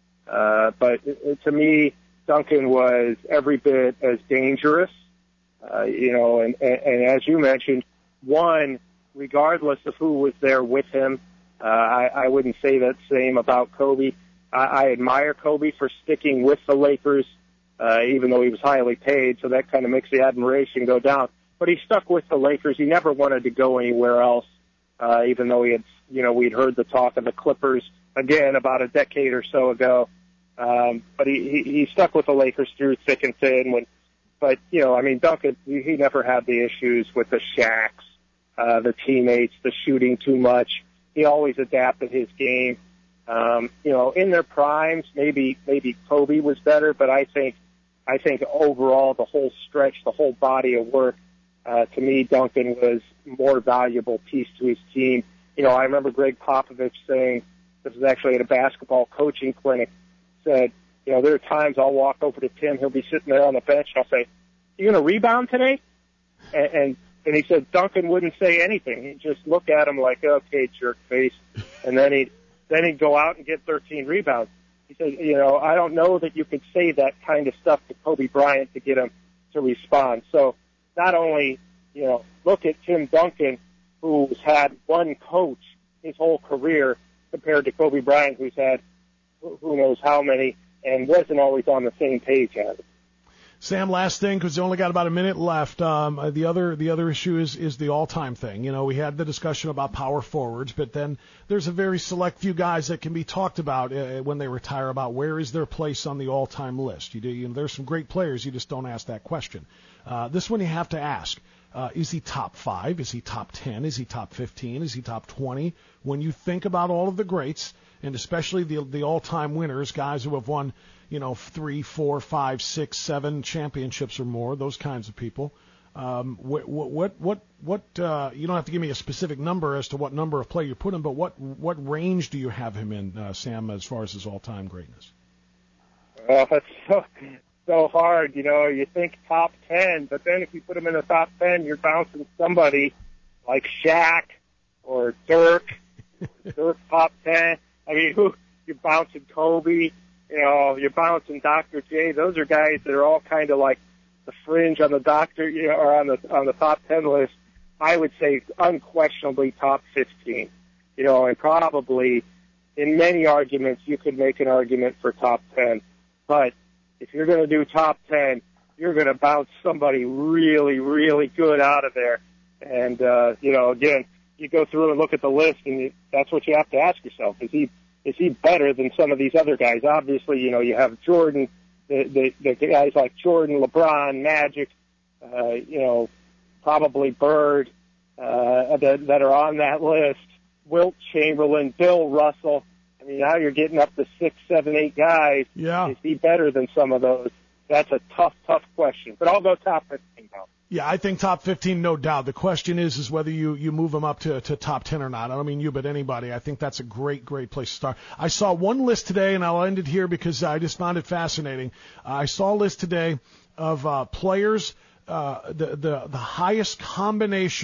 Uh, but it, to me, Duncan was every bit as dangerous. Uh, you know, and, and, and as you mentioned, one, regardless of who was there with him, uh, I, I wouldn't say that same about Kobe. I, I admire Kobe for sticking with the Lakers, uh, even though he was highly paid, so that kind of makes the admiration go down. But he stuck with the Lakers. He never wanted to go anywhere else, uh, even though he had, you know, we'd heard the talk of the Clippers again about a decade or so ago. Um, but he, he, he stuck with the Lakers through thick and thin. When, but, you know, I mean, Duncan, he, he never had the issues with the Shaqs, uh, the teammates, the shooting too much. He always adapted his game. Um, you know, in their primes, maybe, maybe Kobe was better, but I think, I think overall the whole stretch, the whole body of work, Uh, to me, Duncan was more valuable piece to his team. You know, I remember Greg Popovich saying, this was actually at a basketball coaching clinic, said, you know, there are times I'll walk over to Tim, he'll be sitting there on the bench, and I'll say, you going to rebound today? And, and, and he said Duncan wouldn't say anything. He'd just look at him like, okay, jerk face. And then he'd, then he'd go out and get thirteen rebounds. He said, you know, I don't know that you could say that kind of stuff to Kobe Bryant to get him to respond. So, not only, you know, look at Tim Duncan, who's had one coach his whole career, compared to Kobe Bryant, who's had who knows how many, and wasn't always on the same page as it. Sam, last thing, because we only got about a minute left. Um, the other the other issue is is the all-time thing. You know, we had the discussion about power forwards, but then there's a very select few guys that can be talked about uh, when they retire about where is their place on the all-time list. You do, you know, there's some great players. You just don't ask that question. Uh, this one you have to ask. Uh, is he top five? Is he top ten? Is he top fifteen? Is he top twenty? When you think about all of the greats, and especially the the all-time winners, guys who have won, you know, three, four, five, six, seven championships or more, those kinds of people. Um, what, what, what, what? Uh, you don't have to give me a specific number as to what number of play you put him, but what, what range do you have him in, uh, Sam, as far as his all-time greatness? Well, it's so, so hard, you know. You think top ten, but then if you put him in the top ten, you're bouncing somebody like Shaq or Dirk. Dirk top ten. I mean, who you're bouncing Kobe. You know, you're bouncing Doctor J. Those are guys that are all kind of like the fringe on the doctor, you know, or on the on the top ten list. I would say unquestionably top fifteen. You know, and probably in many arguments you could make an argument for top ten. But if you're going to do top ten, you're going to bounce somebody really, really good out of there. And uh, you know, again, you go through and look at the list, and you, that's what you have to ask yourself: is he Is he better than some of these other guys? Obviously, you know, you have Jordan, the, the, the guys like Jordan, LeBron, Magic, uh, you know, probably Bird, uh, that, that are on that list, Wilt Chamberlain, Bill Russell. I mean, now you're getting up to six, seven, eight guys. Yeah. Is he better than some of those? That's a tough, tough question. But I'll go top fifteen now. Yeah, I think top fifteen, no doubt. The question is, is whether you, you move them up to, to top ten or not. I don't mean you, but anybody. I think that's a great, great place to start. I saw one list today, and I'll end it here because I just found it fascinating. Uh, I saw a list today of uh, players, uh, the, the, the highest combination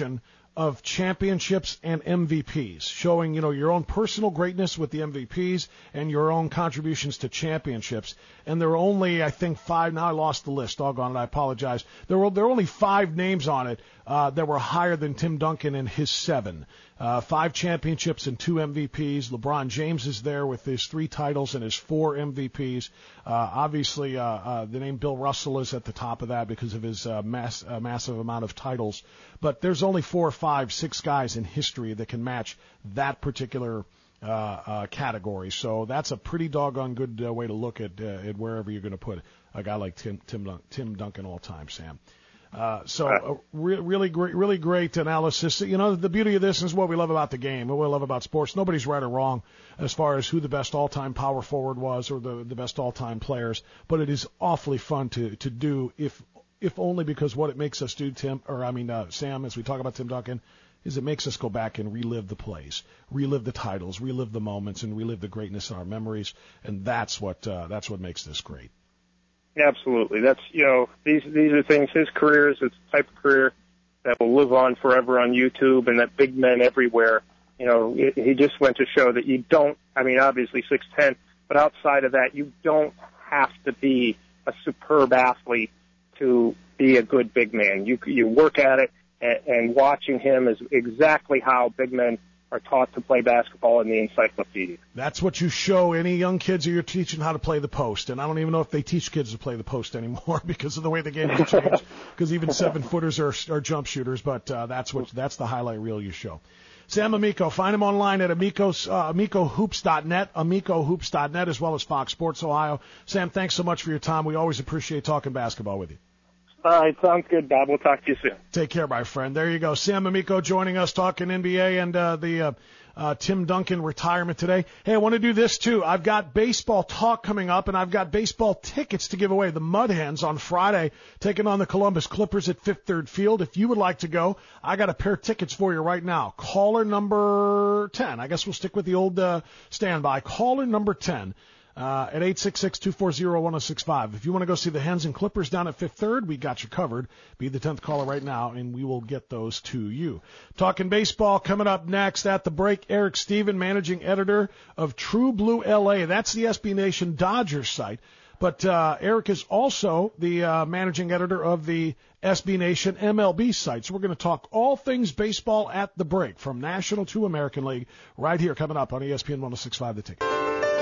of championships and M V Ps, showing, you know, your own personal greatness with the M V Ps and your own contributions to championships. And there were only, I think, five. Now I lost the list. Doggone it, I apologize. There were there were only five names on it uh, that were higher than Tim Duncan in his seven. Uh, five championships and two M V Ps. LeBron James is there with his three titles and his four M V Ps. Uh, obviously, uh, uh, the name Bill Russell is at the top of that because of his uh, mass, uh, massive amount of titles. But there's only four, five, six guys in history that can match that particular uh, uh, category. So that's a pretty doggone good uh, way to look at, uh, at wherever you're going to put a guy like Tim Tim, Dun- Tim Duncan all time, Sam. Uh, so uh, re- really great, really great analysis. You know, the beauty of this is what we love about the game, what we love about sports. Nobody's right or wrong as far as who the best all-time power forward was or the, the best all-time players, but it is awfully fun to, to do if, if only because what it makes us do, Tim, or I mean, uh, Sam, as we talk about Tim Duncan, is it makes us go back and relive the plays, relive the titles, relive the moments, and relive the greatness in our memories. And that's what, uh, that's what makes this great. Absolutely. That's, you know, these these are things, his career is the type of career that will live on forever on YouTube and that big men everywhere. You know, it, he just went to show that you don't, I mean, obviously six ten, but outside of that, you don't have to be a superb athlete to be a good big man. You, you work at it, and, and watching him is exactly how big men are taught to play basketball in the encyclopedia. That's what you show any young kids who you're teaching how to play the post. And I don't even know if they teach kids to play the post anymore because of the way the game has changed. Because even seven footers are, are jump shooters, but uh, that's what that's the highlight reel you show. Sam Amico, find him online at Amicos, uh, amico hoops dot net, amico hoops dot net, as well as Fox Sports Ohio. Sam, thanks so much for your time. We always appreciate talking basketball with you. All right, sounds good, Bob. We'll talk to you soon. Take care, my friend. There you go. Sam Amico joining us talking N B A and uh, the uh, uh, Tim Duncan retirement today. Hey, I want to do this, too. I've got baseball talk coming up, and I've got baseball tickets to give away. The Mud Hens on Friday taking on the Columbus Clippers at Fifth Third Field. If you would like to go, I got a pair of tickets for you right now. Caller number ten. I guess we'll stick with the old uh, standby. Caller number ten. Uh, at eight six six, two four zero, one zero six five. If you want to go see the Hens and Clippers down at Fifth Third, we got you covered. Be the tenth caller right now, and we will get those to you. Talking baseball coming up next at the break. Eric Stephen, managing editor of True Blue L A. That's the S B Nation Dodgers site. But uh, Eric is also the uh, managing editor of the S B Nation M L B site. So we're going to talk all things baseball at the break, from National to American League, right here coming up on E S P N one oh six point five The Ticket.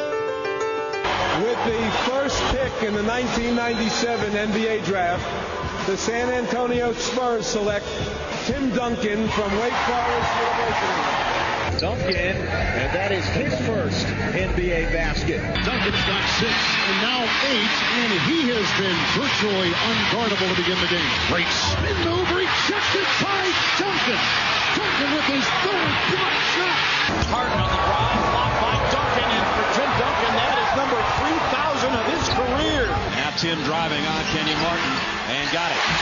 With the first pick in the nineteen ninety-seven N B A draft, the San Antonio Spurs select Tim Duncan from Wake Forest University. Duncan, and that is his first N B A basket. Duncan's got six and now eight, and he has been virtually unguardable to begin the game. Great spin move, rejected by Duncan. Duncan with his third block shot. Harden on the drive, blocked by Duncan, and for Tim Duncan, that is number three thousand of his career. Now Tim driving on Kenyon Martin, and got it.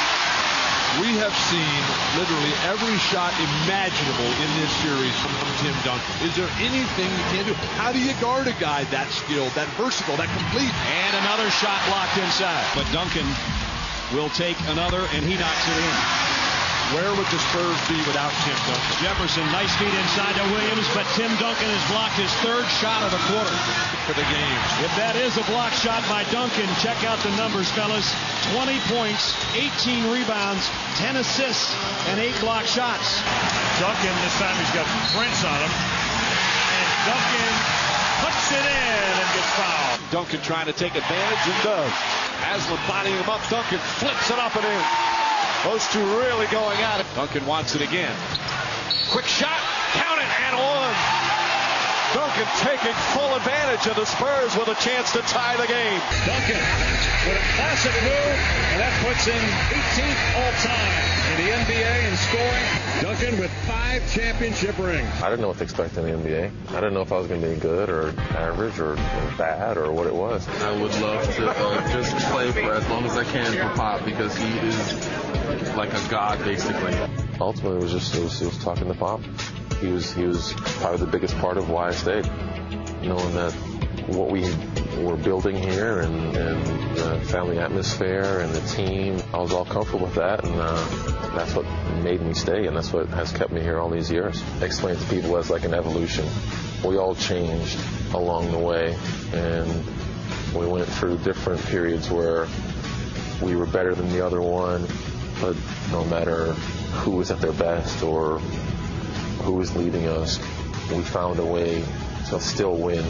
We have seen literally every shot imaginable in this series from Tim Duncan. Is there anything you can't do? How do you guard a guy that skilled, that versatile, that complete? And another shot blocked inside. But Duncan will take another, and he knocks it in. Where would the Spurs be without Tim Duncan? Jefferson, nice feed inside to Williams, but Tim Duncan has blocked his third shot of the quarter. For the game. If that is a block shot by Duncan, check out the numbers, fellas. twenty points, eighteen rebounds, ten assists, and eight block shots. Duncan, this time he's got Prince on him. And Duncan puts it in and gets fouled. Duncan trying to take advantage and does. Haslam bodying him up. Duncan flips it up and in. Those two really going at it. Duncan wants it again. Quick shot. Count it and one. Duncan taking full advantage of the Spurs with a chance to tie the game. Duncan with a classic move, and that puts him eighteenth all-time in the N B A in scoring. Duncan with five championship rings. I didn't know what to expect in the N B A. I didn't know if I was going to be good or average or, or bad or what it was. I would love to uh, just play for as long as I can for Pop because he is like a god, basically. Ultimately, it was just it was, it was talking to Pop. He was he was probably the biggest part of why I stayed, knowing that what we we're building here and, and the family atmosphere and the team, I was all comfortable with that, and uh, that's what made me stay, and that's what has kept me here all these years. I explain to people as like an evolution. We all changed along the way, and we went through different periods where we were better than the other one, but no matter who was at their best or who was leading us, we found a way to still win.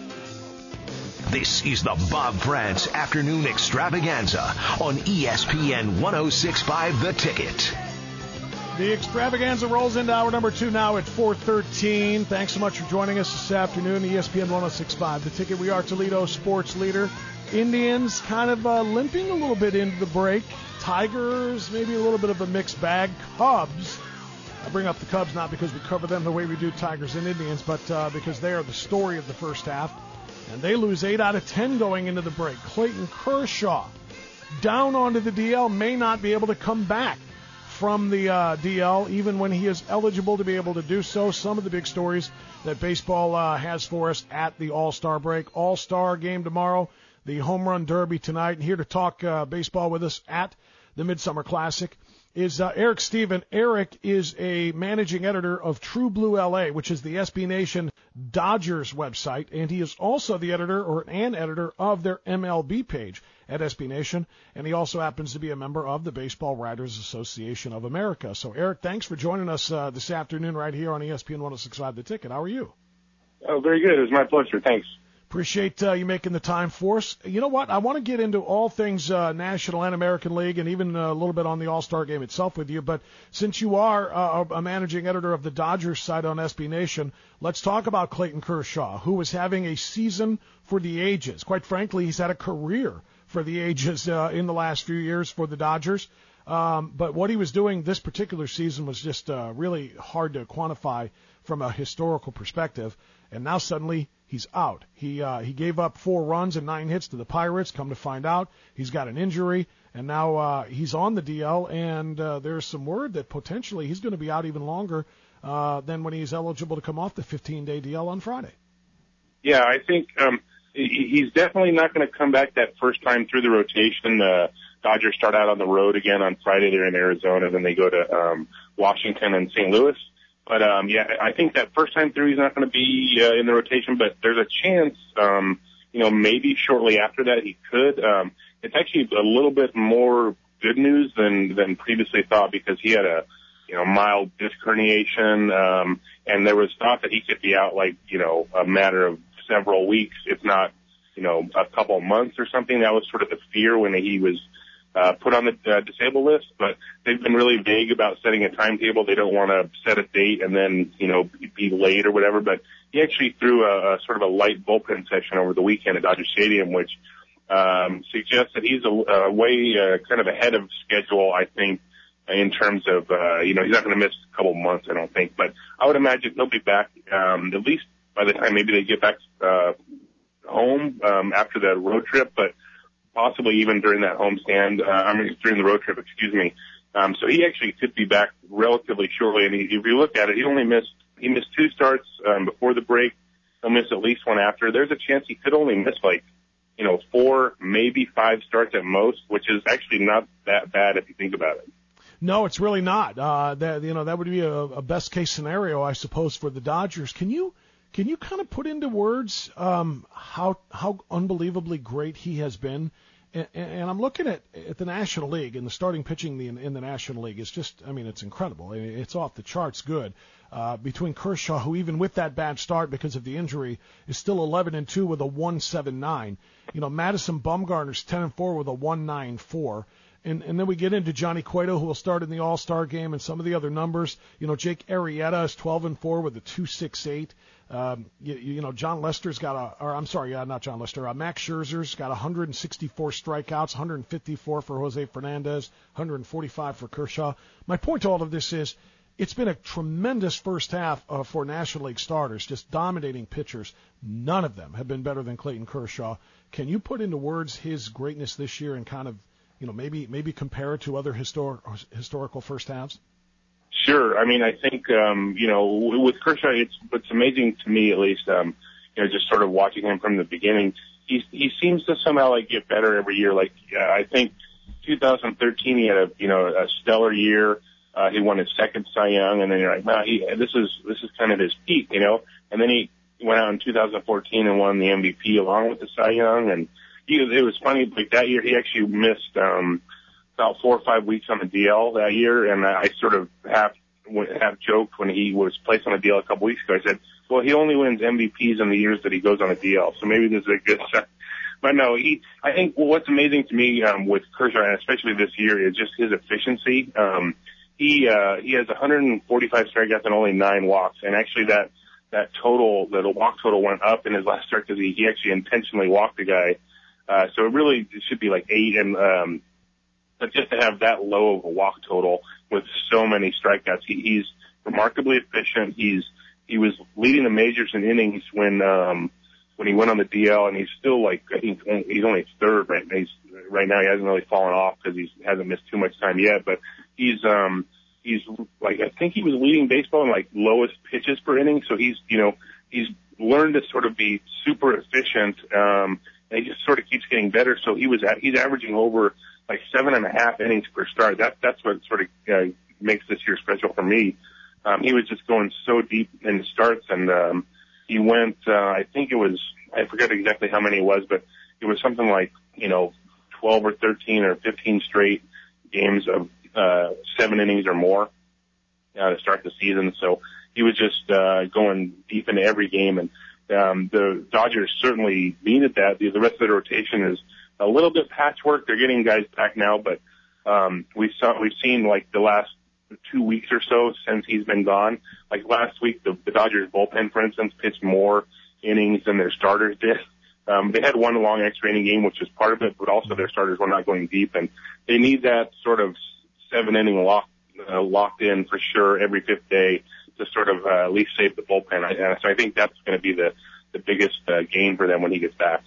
This is the Bob France Afternoon Extravaganza on E S P N one oh six point five The Ticket. The extravaganza rolls into hour number two now at four thirteen. Thanks so much for joining us this afternoon, E S P N one oh six point five The Ticket. We are Toledo's sports leader. Indians kind of uh, limping a little bit into the break. Tigers, maybe a little bit of a mixed bag. Cubs, I bring up the Cubs not because we cover them the way we do Tigers and Indians, but uh, because they are the story of the first half. And they lose eight out of ten going into the break. Clayton Kershaw, down onto the D L, may not be able to come back from the uh, D L, even when he is eligible to be able to do so. Some of the big stories that baseball uh, has for us at the All-Star break. All-Star game tomorrow, the Home Run Derby tonight. And here to talk uh, baseball with us at the Midsummer Classic is uh, Eric Steven. Eric is a managing editor of True Blue L A, which is the S B Nation Dodgers website, and he is also the editor or an editor of their M L B page at S B Nation, and he also happens to be a member of the Baseball Writers Association of America. So, Eric, thanks for joining us uh, this afternoon right here on E S P N one oh six point five The Ticket. How are you? Oh, very good. It was my pleasure. Thanks. Appreciate uh, you making the time for us. You know what? I want to get into all things uh, National and American League and even a little bit on the All-Star game itself with you. But since you are uh, a managing editor of the Dodgers side on S B Nation, let's talk about Clayton Kershaw, who is having a season for the ages. Quite frankly, he's had a career for the ages uh, in the last few years for the Dodgers. Um, but what he was doing this particular season was just uh, really hard to quantify from a historical perspective. And now suddenly he's out. He uh, he gave up four runs and nine hits to the Pirates. Come to find out, he's got an injury, and now uh, he's on the D L. And uh, there's some word that potentially he's going to be out even longer uh, than when he's eligible to come off the fifteen-day D L on Friday. Yeah, I think um, he's definitely not going to come back that first time through the rotation. The Dodgers start out on the road again on Friday. They're in Arizona, then they go to um, Washington and Saint Louis. But, um, yeah, I think that first time through he's not going to be uh, in the rotation, but there's a chance, um, you know, maybe shortly after that he could. Um, it's actually a little bit more good news than, than previously thought because he had a, you know, mild disc herniation, um, and there was thought that he could be out like, you know, a matter of several weeks, if not, you know, a couple of months or something. That was sort of the fear when he was Uh, put on the uh, disabled list, but they've been really vague about setting a timetable. They don't want to set a date and then, you know, be late or whatever, but he actually threw a, a sort of a light bullpen session over the weekend at Dodger Stadium, which um, suggests that he's a, a way uh, kind of ahead of schedule, I think, in terms of, uh, you know, he's not going to miss a couple months, I don't think, but I would imagine he'll be back um, at least by the time maybe they get back uh, home um, after the road trip, but possibly even during that homestand, uh, I mean, during the road trip, excuse me. Um, so he actually could be back relatively shortly. And he, if you look at it, he only missed, he missed two starts, um, before the break. He'll miss at least one after. There's a chance he could only miss like, you know, four, maybe five starts at most, which is actually not that bad if you think about it. No, it's really not. Uh, that, you know, that would be a, a best case scenario, I suppose, for the Dodgers. Can you, Can you kind of put into words um, how how unbelievably great he has been? And, and I'm looking at, at the National League, and the starting pitching in, in the National League is just, I mean, it's incredible. It's off the charts good. Uh, between Kershaw, who even with that bad start because of the injury, is still eleven and two with a one point seven nine. You know, Madison Bumgarner's ten and four with a one point nine four. And, and then we get into Johnny Cueto, who will start in the All-Star game, and some of the other numbers. You know, Jake Arrieta is twelve and four with a two point six eight. Um, you, you know, John Lester's got a, or I'm sorry, yeah, not John Lester. Uh, Max Scherzer's got one hundred sixty-four strikeouts, one hundred fifty-four for Jose Fernandez, one hundred forty-five for Kershaw. My point to all of this is, it's been a tremendous first half uh, for National League starters, just dominating pitchers. None of them have been better than Clayton Kershaw. Can you put into words his greatness this year and kind of, you know, maybe maybe compare it to other historic, historical first halves? Sure. I mean, I think, um, you know, with Kershaw, it's, it's amazing to me, at least, um, you know, just sort of watching him from the beginning. he he seems to somehow like get better every year. Like uh, I think two thousand thirteen he had a you know a stellar year. Uh, he won his second Cy Young, and then you're like, no, he this is this is kind of his peak, you know. And then he went out in two thousand fourteen and won the M V P along with the Cy Young. And he, it was funny, like that year he actually missed um, about four or five weeks on the D L that year, and I sort of half half joked when he was placed on the D L a couple weeks ago. I said, well, he only wins M V Ps in the years that he goes on a D L, so maybe this is a good sign. But no, he. I think what's amazing to me um, with Kershaw, and especially this year, is just his efficiency. Um, he uh, he has one hundred forty-five strikeouts and only nine walks, and actually that that total, the walk total, went up in his last start because he, he actually intentionally walked the guy. Uh, so it really it should be like eight, and um, but just to have that low of a walk total with so many strikeouts, he, he's remarkably efficient. He's he was leading the majors in innings when. Um, when he went on the D L, and he's still like, I think he's only third right now. He's, right now he hasn't really fallen off because he hasn't missed too much time yet, but he's, um, he's like, I think he was leading baseball in like lowest pitches per inning. So he's, you know, he's learned to sort of be super efficient. Um, and he just sort of keeps getting better. So he was, at, he's averaging over like seven and a half innings per start. That, that's what sort of uh, makes this year special for me. Um, he was just going so deep in the starts, and, um, he went, uh, I think it was, I forget exactly how many it was, but it was something like, you know, twelve or thirteen or fifteen straight games of, uh, seven innings or more, uh, to start the season. So he was just, uh, going deep into every game. And, um, the Dodgers certainly needed that. The, the rest of the rotation is a little bit patchwork. They're getting guys back now, but, um, we saw, we've seen like the last two weeks or so since he's been gone. Like last week, the, the Dodgers bullpen, for instance, pitched more innings than their starters did. Um, they had one long extra inning game, which is part of it, but also their starters were not going deep, and they need that sort of seven inning lock, uh, locked in for sure every fifth day to sort of uh, at least save the bullpen. I, so I think that's going to be the the biggest uh, gain for them when he gets back.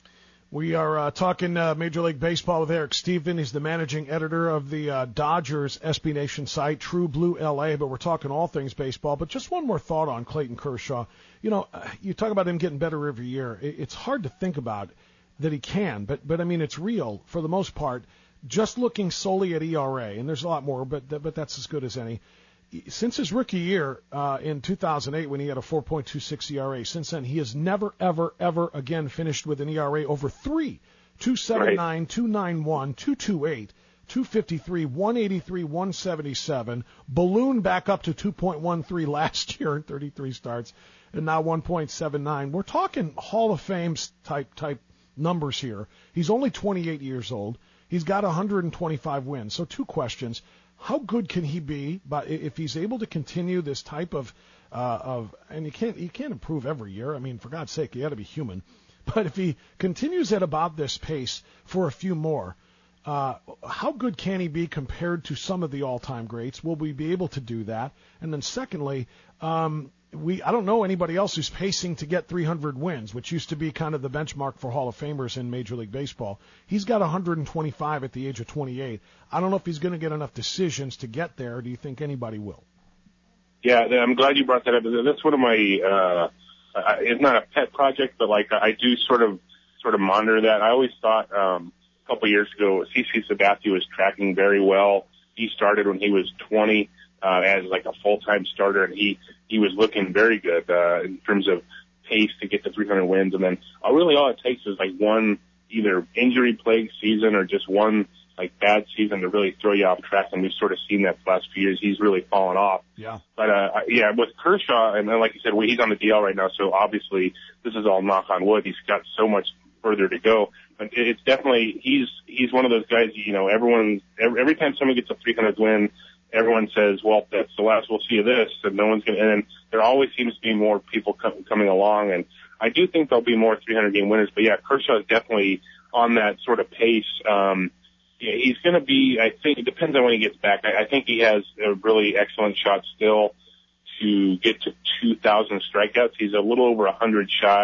We are uh, talking uh, Major League Baseball with Eric Stephen. He's the managing editor of the uh, Dodgers S B Nation site, True Blue L A, but we're talking all things baseball. But just one more thought on Clayton Kershaw. You know, uh, you talk about him getting better every year. It, it's hard to think about that he can, but, but I mean, it's real for the most part. Just looking solely at E R A, and there's a lot more, but but that's as good as any. Since his rookie year uh, in two thousand eight when he had a four point two six E R A, since then he has never, ever, ever again finished with an E R A over three. two seventy-nine, two ninety-one, two twenty-eight, two fifty-three, one eighty-three, one seventy-seven, ballooned back up to two point one three last year in thirty-three starts, and now one point seven nine. We're talking Hall of Fame type type numbers here. He's only twenty-eight years old. He's got one hundred twenty-five wins. So two questions. How good can he be? But if he's able to continue this type of, uh, of, and you can't, you can't improve every year. I mean, for God's sake, you got to be human. But if he continues at about this pace for a few more, uh, how good can he be compared to some of the all-time greats? Will we be able to do that? And then secondly, um, we, I don't know anybody else who's pacing to get three hundred wins, which used to be kind of the benchmark for Hall of Famers in Major League Baseball. He's got one hundred twenty-five at the age of twenty-eight. I don't know if he's going to get enough decisions to get there. Do you think anybody will? Yeah, I'm glad you brought that up. That's one of my, uh, it's not a pet project, but like I do sort of, sort of monitor that. I always thought, um, a couple of years ago, CeCe Sabathia was tracking very well. He started when he was twenty. Uh, as like a full-time starter, and he, he was looking very good, uh, in terms of pace to get to three hundred wins. And then uh, really all it takes is like one either injury-plagued season or just one like bad season to really throw you off track. And we've sort of seen that the last few years. He's really fallen off. Yeah. But, uh, yeah, with Kershaw, and then like you said, well, he's on the D L right now. So obviously this is all knock on wood. He's got so much further to go. But it's definitely, he's, he's one of those guys, you know, everyone, every, every time someone gets a three hundred win, everyone says, well, that's the last we'll see of this, and no one's going to, and then there always seems to be more people com- coming along, and I do think there'll be more three hundred game winners, but yeah, Kershaw is definitely on that sort of pace. Um, yeah, he's going to be, I think, it depends on when he gets back. I, I think he has a really excellent shot still to get to two thousand strikeouts. He's a little over one hundred shy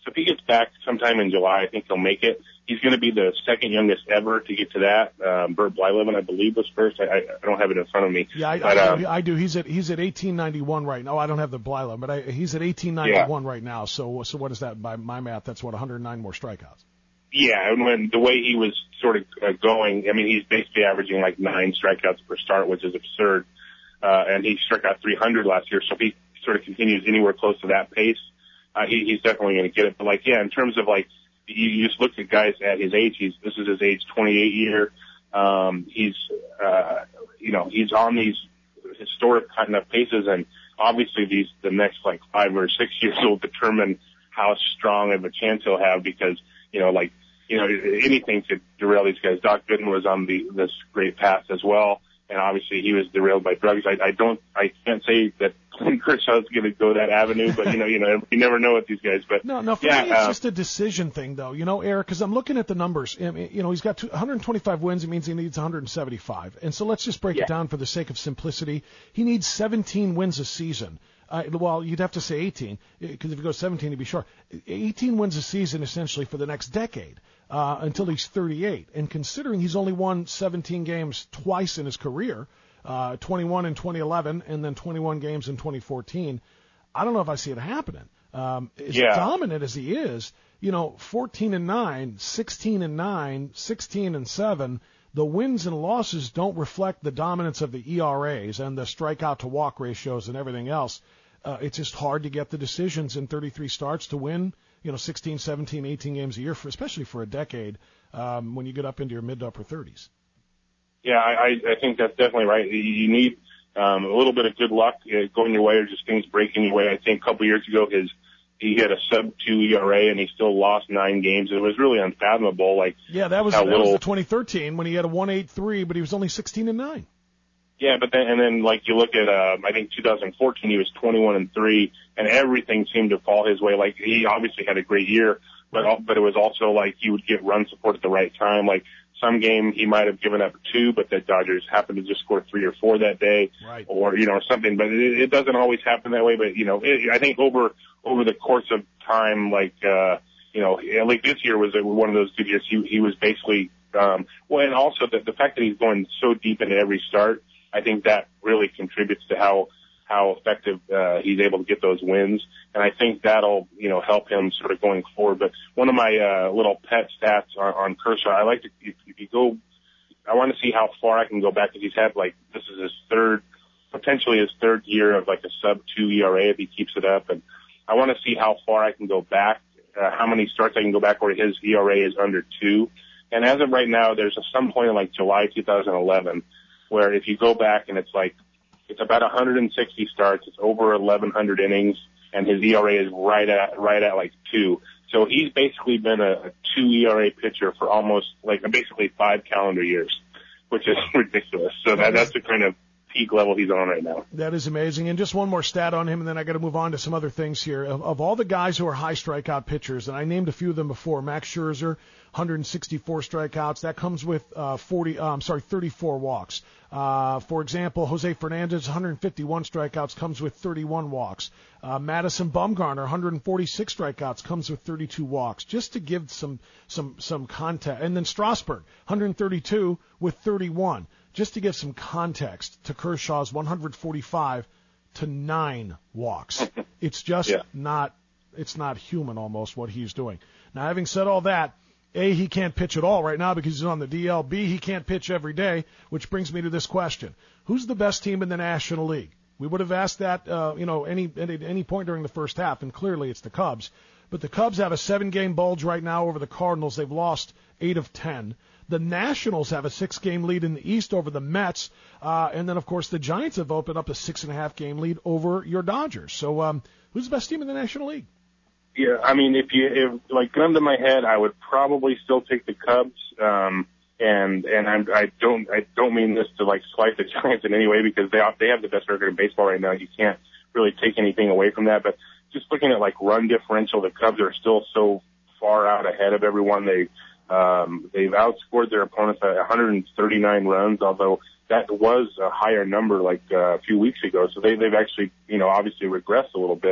So if he gets back sometime in July, I think he'll make it. He's going to be the second youngest ever to get to that. Um, Bert Blyleven, I believe, was first. I, I don't have it in front of me. Yeah, I, but, I, um, do, I do. He's at he's at eighteen ninety-one right now. I don't have the Blyleven, but I, he's at eighteen ninety-one yeah. right now. So so what is that by my math? That's what one hundred nine more strikeouts. Yeah, and when the way he was sort of uh, going, I mean, he's basically averaging like nine strikeouts per start, which is absurd. Uh, and he struck out three hundred last year, so if he sort of continues anywhere close to that pace, uh, he, he's definitely going to get it. But like, yeah, in terms of like, you, you just look at guys at his age. He's this is his age twenty-eight year. Um, he's uh, you know he's on these historic kind of paces, and obviously these the next like five or six years will determine how strong of a chance he'll have because you know like. You know, anything could derail these guys. Doc Gooden was on the this great path as well, and obviously he was derailed by drugs. I, I don't, I can't say that Clayton Kershaw is going to go that avenue, but you know, you know, you never know with these guys. But no, no, for yeah, me it's uh, just a decision thing, though. You know, Eric, because I'm looking at the numbers. I mean, you know, he's got two, one hundred twenty-five wins. It means he needs one hundred seventy-five, and so let's just break yeah. it down for the sake of simplicity. He needs seventeen wins a season. Uh, well, you'd have to say eighteen, because if you go seventeen, you'd be sure. eighteen wins a season, essentially, for the next decade. Uh, until he's thirty-eight. And considering he's only won seventeen games twice in his career, uh, twenty-one in twenty eleven and then twenty-one games in twenty fourteen, I don't know if I see it happening. Um, as yeah. dominant as he is, you know, fourteen and nine, sixteen and nine, sixteen and seven, the wins and losses don't reflect the dominance of the E R As and the strikeout to walk ratios and everything else. Uh, it's just hard to get the decisions in thirty-three starts to win, you know, sixteen, seventeen, eighteen games a year, for especially for a decade, um, when you get up into your mid to upper thirties. Yeah, I, I think that's definitely right. You need um, a little bit of good luck uh, going your way or just things breaking your way. I think a couple of years ago, his he had a sub two E R A and he still lost nine games. It was really unfathomable. Like yeah, that was how that little, was the twenty thirteen when he had a one eighty-three, but he was only sixteen and nine. Yeah, but then and then like you look at uh, I think two thousand fourteen he was twenty-one and three and everything seemed to fall his way. Like he obviously had a great year, but but it was also like he would get run support at the right time. Like some game he might have given up two, but the Dodgers happened to just score three or four that day, right. or you know something. But it, it doesn't always happen that way. But you know it, I think over over the course of time, like uh, you know like this year was one of those good years. He he was basically um, well, and also the the fact that he's going so deep into every start. I think that really contributes to how how effective uh, he's able to get those wins, and I think that'll you know help him sort of going forward. But one of my uh, little pet stats on, on Kershaw, I like to if, if you go, I want to see how far I can go back because he's had like this is his third, potentially his third year of like a sub two E R A if he keeps it up, and I want to see how far I can go back, uh, how many starts I can go back where his E R A is under two, and as of right now, there's a, some point in like July two thousand eleven. Where if you go back and it's like, it's about one hundred sixty starts, it's over eleven hundred innings, and his E R A is right at, right at like two. So he's basically been a, a two E R A pitcher for almost like basically five calendar years, which is ridiculous. So that, that's the kind of peak level he's on right now. That is amazing. And just one more stat on him, and then I got to move on to some other things here. Of, of all the guys who are high strikeout pitchers, and I named a few of them before, Max Scherzer, one hundred sixty-four strikeouts. That comes with uh, forty. Uh, I'm sorry, thirty-four walks. Uh, for example, Jose Fernandez, one hundred fifty-one strikeouts, comes with thirty-one walks. Uh, Madison Bumgarner, one hundred forty-six strikeouts, comes with thirty-two walks. Just to give some some some context, and then Strasburg, one hundred thirty-two with thirty-one. Just to give some context to Kershaw's one hundred forty-five to nine walks. It's just yeah. not, it's not human almost what he's doing. Now, having said all that, A, he can't pitch at all right now because he's on the D L. B, he can't pitch every day, which brings me to this question. Who's the best team in the National League? We would have asked that, uh, you know, any, at any point during the first half, and clearly it's the Cubs. But the Cubs have a seven-game bulge right now over the Cardinals. They've lost eight of ten. The Nationals have a six-game lead in the East over the Mets. Uh, and then, of course, the Giants have opened up a six-and-a-half-game lead over your Dodgers. So um, who's the best team in the National League? Yeah, I mean, if you, if, like, gun to my head, I would probably still take the Cubs. Um, and, and I'm, I don't, I don't mean this to, like, slight the Giants in any way because they, they have the best record in baseball right now. You can't really take anything away from that. But just looking at, like, run differential, the Cubs are still so far out ahead of everyone. They, Um, they've outscored their opponents at one hundred thirty-nine runs, although that was a higher number like uh, a few weeks ago. So they, they've actually, you know, obviously regressed a little bit.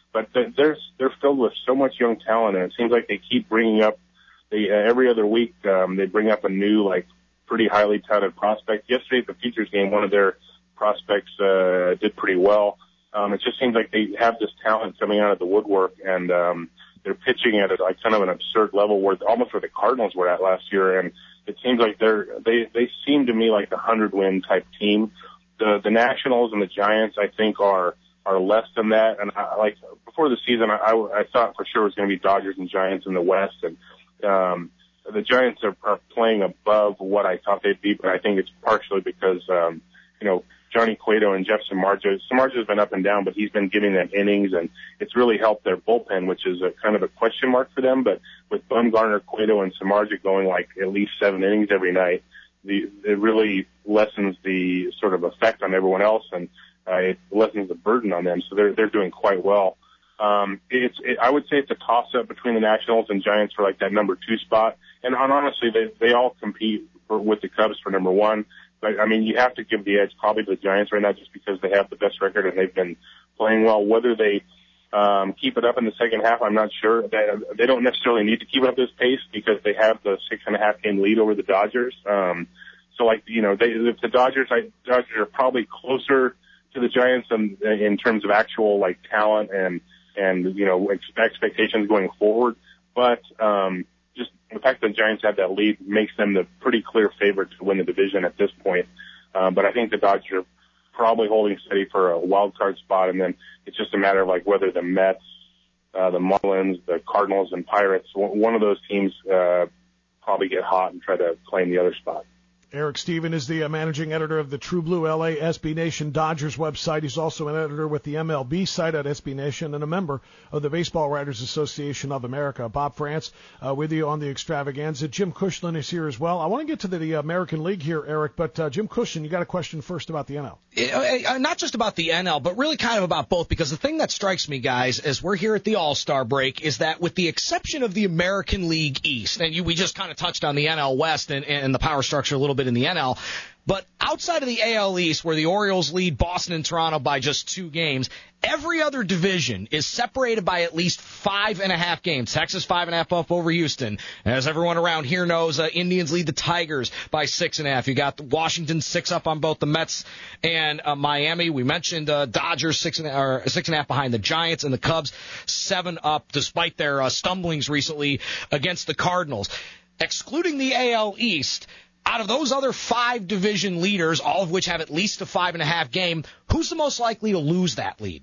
but they're they're filled with so much young talent, and it seems like they keep bringing up. They uh, every other week um, they bring up a new like pretty highly touted prospect. Yesterday at the Futures game, one of their prospects uh, did pretty well. Um, it just seems like they have this talent coming out of the woodwork, and um, they're pitching at a, like kind of an absurd level, where almost where the Cardinals were at last year. And it seems like they're they they seem to me like the hundred win type team. The the Nationals and the Giants, I think, are are less than that. And I, like before the season, I, I, I thought for sure it was going to be Dodgers and Giants in the West, and um, the Giants are, are playing above what I thought they'd be. But I think it's partially because um, you know. Johnny Cueto and Jeff Samardzija. Samardzija's been up and down, but he's been giving them innings, and it's really helped their bullpen, which is a kind of a question mark for them. But with Bumgarner, Cueto, and Samardzija going like at least seven innings every night, the, it really lessens the sort of effect on everyone else, and uh, it lessens the burden on them. So they're they're doing quite well. Um, it's it, I would say it's a toss-up between the Nationals and Giants for like that number two spot, and honestly, they they all compete for, with the Cubs for number one. But, I mean, you have to give the edge probably to the Giants right now just because they have the best record and they've been playing well. Whether they um, keep it up in the second half, I'm not sure. They, they don't necessarily need to keep up this pace because they have the six and a half game lead over the Dodgers. Um, so, like, you know, they, if the Dodgers, I, Dodgers are probably closer to the Giants in, in terms of actual, like, talent and, and you know, ex- expectations going forward. But um, just the fact that the Giants have that lead makes them the pretty clear favorite to win the division at this point. Um, but I think the Dodgers are probably holding steady for a wild card spot, and then it's just a matter of like whether the Mets, uh, the Marlins, the Cardinals, and Pirates, one of those teams uh, probably get hot and try to claim the other spot. Eric Stephen is the uh, managing editor of the True Blue L A S B Nation Dodgers website. He's also an editor with the M L B site at S B Nation and a member of the Baseball Writers Association of America. Bob France uh, with you on the extravaganza. Jim Cushlan is here as well. I want to get to the, the American League here, Eric, but uh, Jim Cushlan, you got a question first about the N L. Uh, not just about the N L, but really kind of about both, because the thing that strikes me, guys, as we're here at the All-Star break, is that with the exception of the American League East, and you, we just kind of touched on the N L West and, and the power structure a little bit in the N L, but outside of the A L East, where the Orioles lead Boston and Toronto by just two games, every other division is separated by at least five and a half games. Texas five and a half up over Houston. As everyone around here knows, uh, Indians lead the Tigers by six and a half. You got Washington six up on both the Mets and uh, Miami. We mentioned uh, Dodgers six and, or six and a half behind the Giants, and the Cubs seven up despite their uh, stumblings recently against the Cardinals. Excluding the A L East, out of those other five division leaders, all of which have at least a five and a half game, who's the most likely to lose that lead?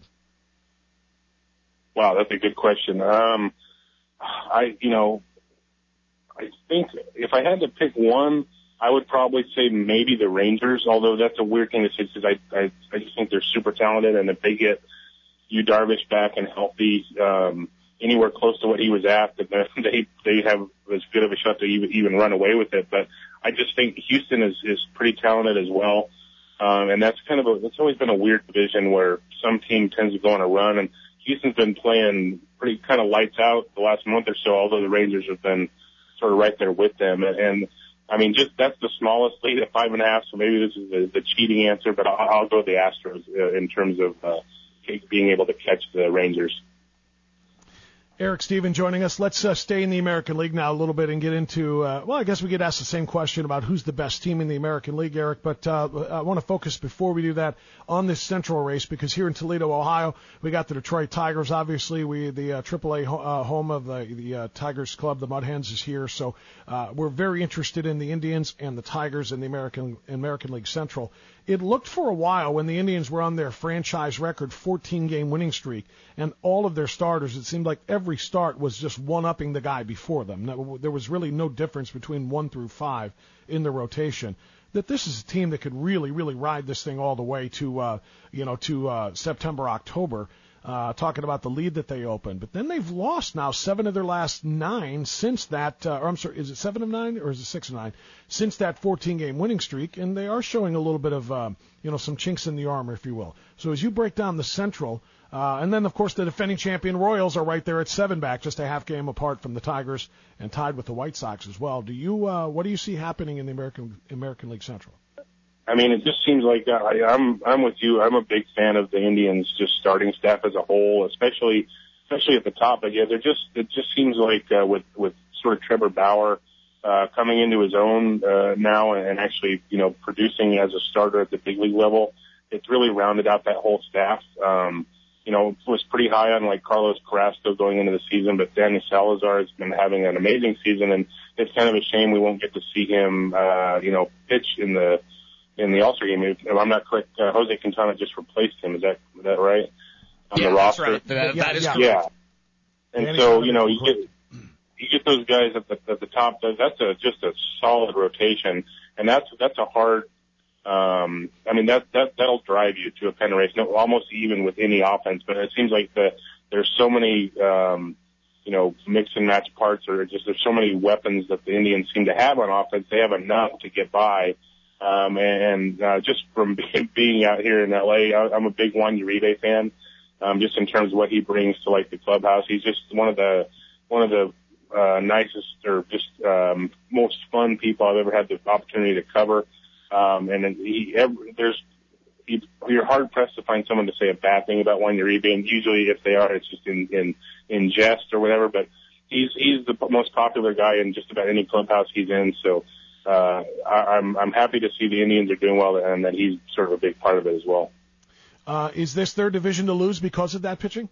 Wow, that's a good question. Um, I, you know, I think if I had to pick one, I would probably say maybe the Rangers, although that's a weird thing to say because I, I, I just think they're super talented, and if they get Yu Darvish back and healthy, um, anywhere close to what he was at, that they, they have as good of a shot to even, even run away with it. But I just think Houston is, is pretty talented as well. Um, and that's kind of a, it's always been a weird division where some team tends to go on a run, and Houston's been playing pretty kind of lights out the last month or so, although the Rangers have been sort of right there with them. And, and I mean, just that's the smallest lead at five and a half, so maybe this is the, the cheating answer, but I'll, I'll go with the Astros uh, in terms of uh, being able to catch the Rangers. Eric Stephen joining us. Let's uh, stay in the American League now a little bit and get into, uh, well, I guess we could ask the same question about who's the best team in the American League, Eric, but uh, I want to focus before we do that on this Central race, because here in Toledo, Ohio, we got the Detroit Tigers. Obviously, we the uh, triple A ho- uh, home of the, the uh, Tigers Club, the Mud Hens, is here, so uh, we're very interested in the Indians and the Tigers in the American American League Central. It looked for a while when the Indians were on their franchise record fourteen-game winning streak, and all of their starters, it seemed like every start was just one-upping the guy before them. There was really no difference between one through five in the rotation. That this is a team that could really, really ride this thing all the way to, uh, you know, to uh, September, October. Uh, talking about the lead that they opened. But then they've lost now seven of their last nine since that, uh, or I'm sorry, is it seven of nine or is it six of nine? Since that fourteen-game winning streak, and they are showing a little bit of, uh, you know, some chinks in the armor, if you will. So as you break down the Central, uh, and then, of course, the defending champion Royals are right there at seven back, just a half game apart from the Tigers and tied with the White Sox as well. Do you, uh, what do you see happening in the American American League Central? I mean, it just seems like uh, I, I'm I'm with you. I'm a big fan of the Indians, just starting staff as a whole, especially especially at the top. But yeah, they're just it just seems like uh, with with sort of Trevor Bauer uh, coming into his own uh, now and actually you know producing as a starter at the big league level. It's really rounded out that whole staff. Um, you know, was pretty high on like Carlos Carrasco going into the season, but Danny Salazar has been having an amazing season, and it's kind of a shame we won't get to see him, uh, you know, pitch in the in the All-Star game. If I'm not correct, uh, Jose Quintana just replaced him. Is that is that right? On yeah, the roster? That's right. That, yeah, that is yeah. correct. Yeah. And Danny so, you know, Salazar. you get you get those guys at the at the top. That's a just a solid rotation, and that's that's a hard. Um, I mean, that, that, that'll drive you to a pennant race, no, almost even with any offense, but it seems like the, there's so many, um, you know, mix and match parts, or just there's so many weapons that the Indians seem to have on offense. They have enough to get by. Um, and, uh, just from being out here in L A, I, I'm a big Juan Uribe fan, um, just in terms of what he brings to like the clubhouse. He's just one of the, one of the, uh, nicest or just, um, most fun people I've ever had the opportunity to cover. Um, and he, every, there's, he, you're hard pressed to find someone to say a bad thing about Juan Uribe, and usually if they are, it's just in, in, in jest or whatever, but he's, he's the most popular guy in just about any clubhouse he's in. So, uh, I, I'm, I'm happy to see the Indians are doing well and that he's sort of a big part of it as well. Uh, is this their division to lose because of that pitching?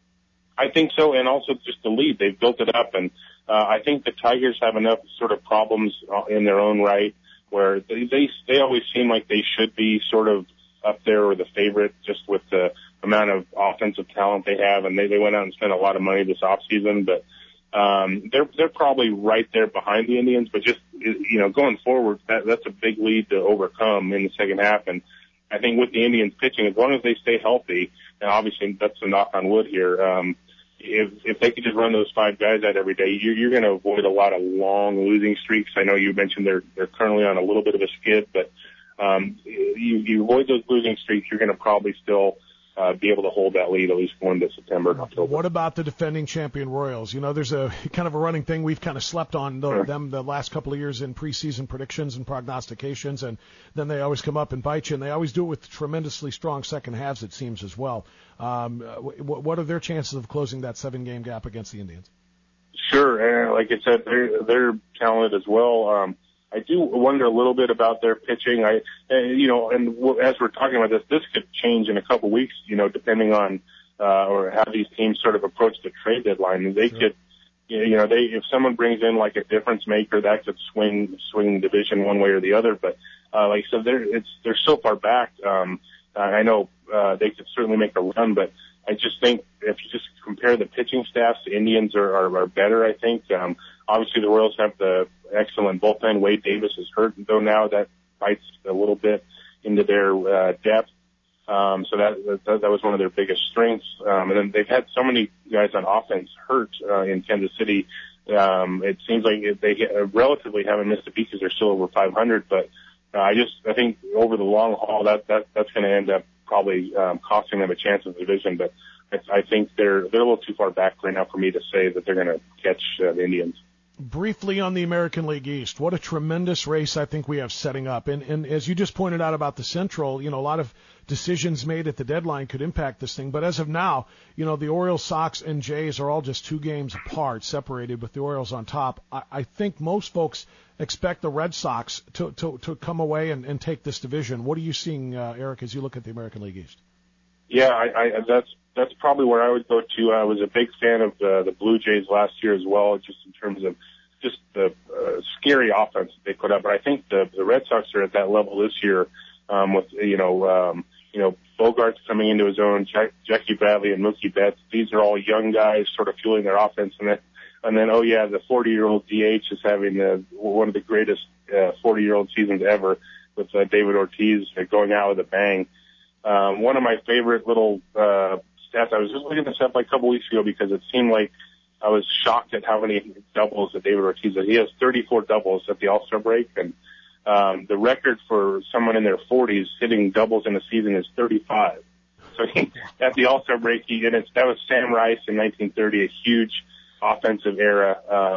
I think so, and also just the lead. They've built it up, and, uh, I think the Tigers have enough sort of problems in their own right, where they, they they always seem like they should be sort of up there or the favorite just with the amount of offensive talent they have, and they, they went out and spent a lot of money this offseason, but um, they're they're probably right there behind the Indians, but just, you know, going forward, that that's a big lead to overcome in the second half, and I think with the Indians pitching, as long as they stay healthy, and obviously that's a knock on wood here, um, if if they could just run those five guys out every day, you're, you're going to avoid a lot of long losing streaks. I know you mentioned they're they're currently on a little bit of a skid, but um, you you avoid those losing streaks, you're going to probably still uh, be able to hold that lead at least going to September and October. What about the defending champion Royals? You know, there's a kind of a running thing. We've kind of slept on the, Sure. them the last couple of years in preseason predictions and prognostications, and then they always come up and bite you, and they always do it with tremendously strong second halves, it seems, as well. Um, what are their chances of closing that seven-game gap against the Indians? Sure, and like I said, they're they're talented as well. Um, I do wonder a little bit about their pitching. I, and, you know, and w- as we're talking about this, this could change in a couple weeks. You know, depending on uh, or how these teams sort of approach the trade deadline. They sure. could, you know, they if someone brings in like a difference maker, that could swing swing the division one way or the other. But uh, like I said, they're it's they're so far back. Um, I know uh, they could certainly make a run, but I just think if you just compare the pitching staffs, the Indians are, are, are better, I think. Um, obviously, the Royals have the excellent bullpen. Wade Davis is hurt, though now that bites a little bit into their uh, depth. Um, so that, that that was one of their biggest strengths. Um, and then they've had so many guys on offense hurt uh, in Kansas City. Um, it seems like they relatively haven't missed a beat because they're still over five hundred, but Uh, I just, I think over the long haul, that, that, that's going to end up probably, um, costing them a chance of the division. But I, I think they're, they're a little too far back right now for me to say that they're going to catch uh, the Indians. Briefly on the American League East, what a tremendous race I think we have setting up. And, and as you just pointed out about the Central, you know, a lot of decisions made at the deadline could impact this thing. But as of now, you know, the Orioles, Sox, and Jays are all just two games apart, separated with the Orioles on top. I, I think most folks expect the Red Sox to, to, to come away and, and take this division. What are you seeing, uh, Eric, as you look at the American League East? Yeah, I, I, that's that's probably where I would go to. I was a big fan of the, the Blue Jays last year as well, just in terms of just the uh, scary offense that they put up. But I think the, the Red Sox are at that level this year um, with, you know, um, you know, Bogarts coming into his own, Jack, Jackie Bradley and Mookie Betts. These are all young guys sort of fueling their offense. And then, and then oh, yeah, the forty-year-old D H is having the, one of the greatest uh, forty-year-old seasons ever with uh, David Ortiz going out with a bang. Um, one of my favorite little uh, stats, I was just looking this up like a couple weeks ago because it seemed like I was shocked at how many doubles that David Ortiz has. He has thirty-four doubles at the All-Star break, and um, the record for someone in their forties hitting doubles in a season is thirty-five. So he, at the All-Star break, he did it. That was Sam Rice in nineteen thirty, a huge offensive era. Um,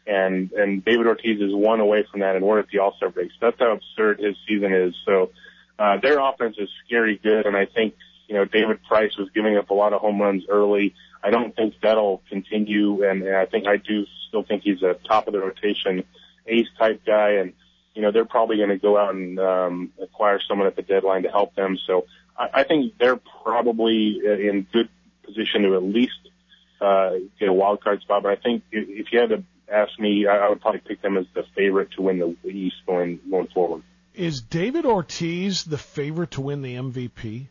and and David Ortiz is one away from that, and we're at the All-Star break. So that's how absurd his season is. So uh, their offense is scary good, and I think, you know, David Price was giving up a lot of home runs early. I don't think that'll continue, and, and I think I do still think he's a top of the rotation ace type guy, and you know they're probably going to go out and um, acquire someone at the deadline to help them. So I, I think they're probably in good position to at least uh, get a wild card spot. But I think if you had to ask me, I, I would probably pick them as the favorite to win the East going going forward. Is David Ortiz the favorite to win the M V P?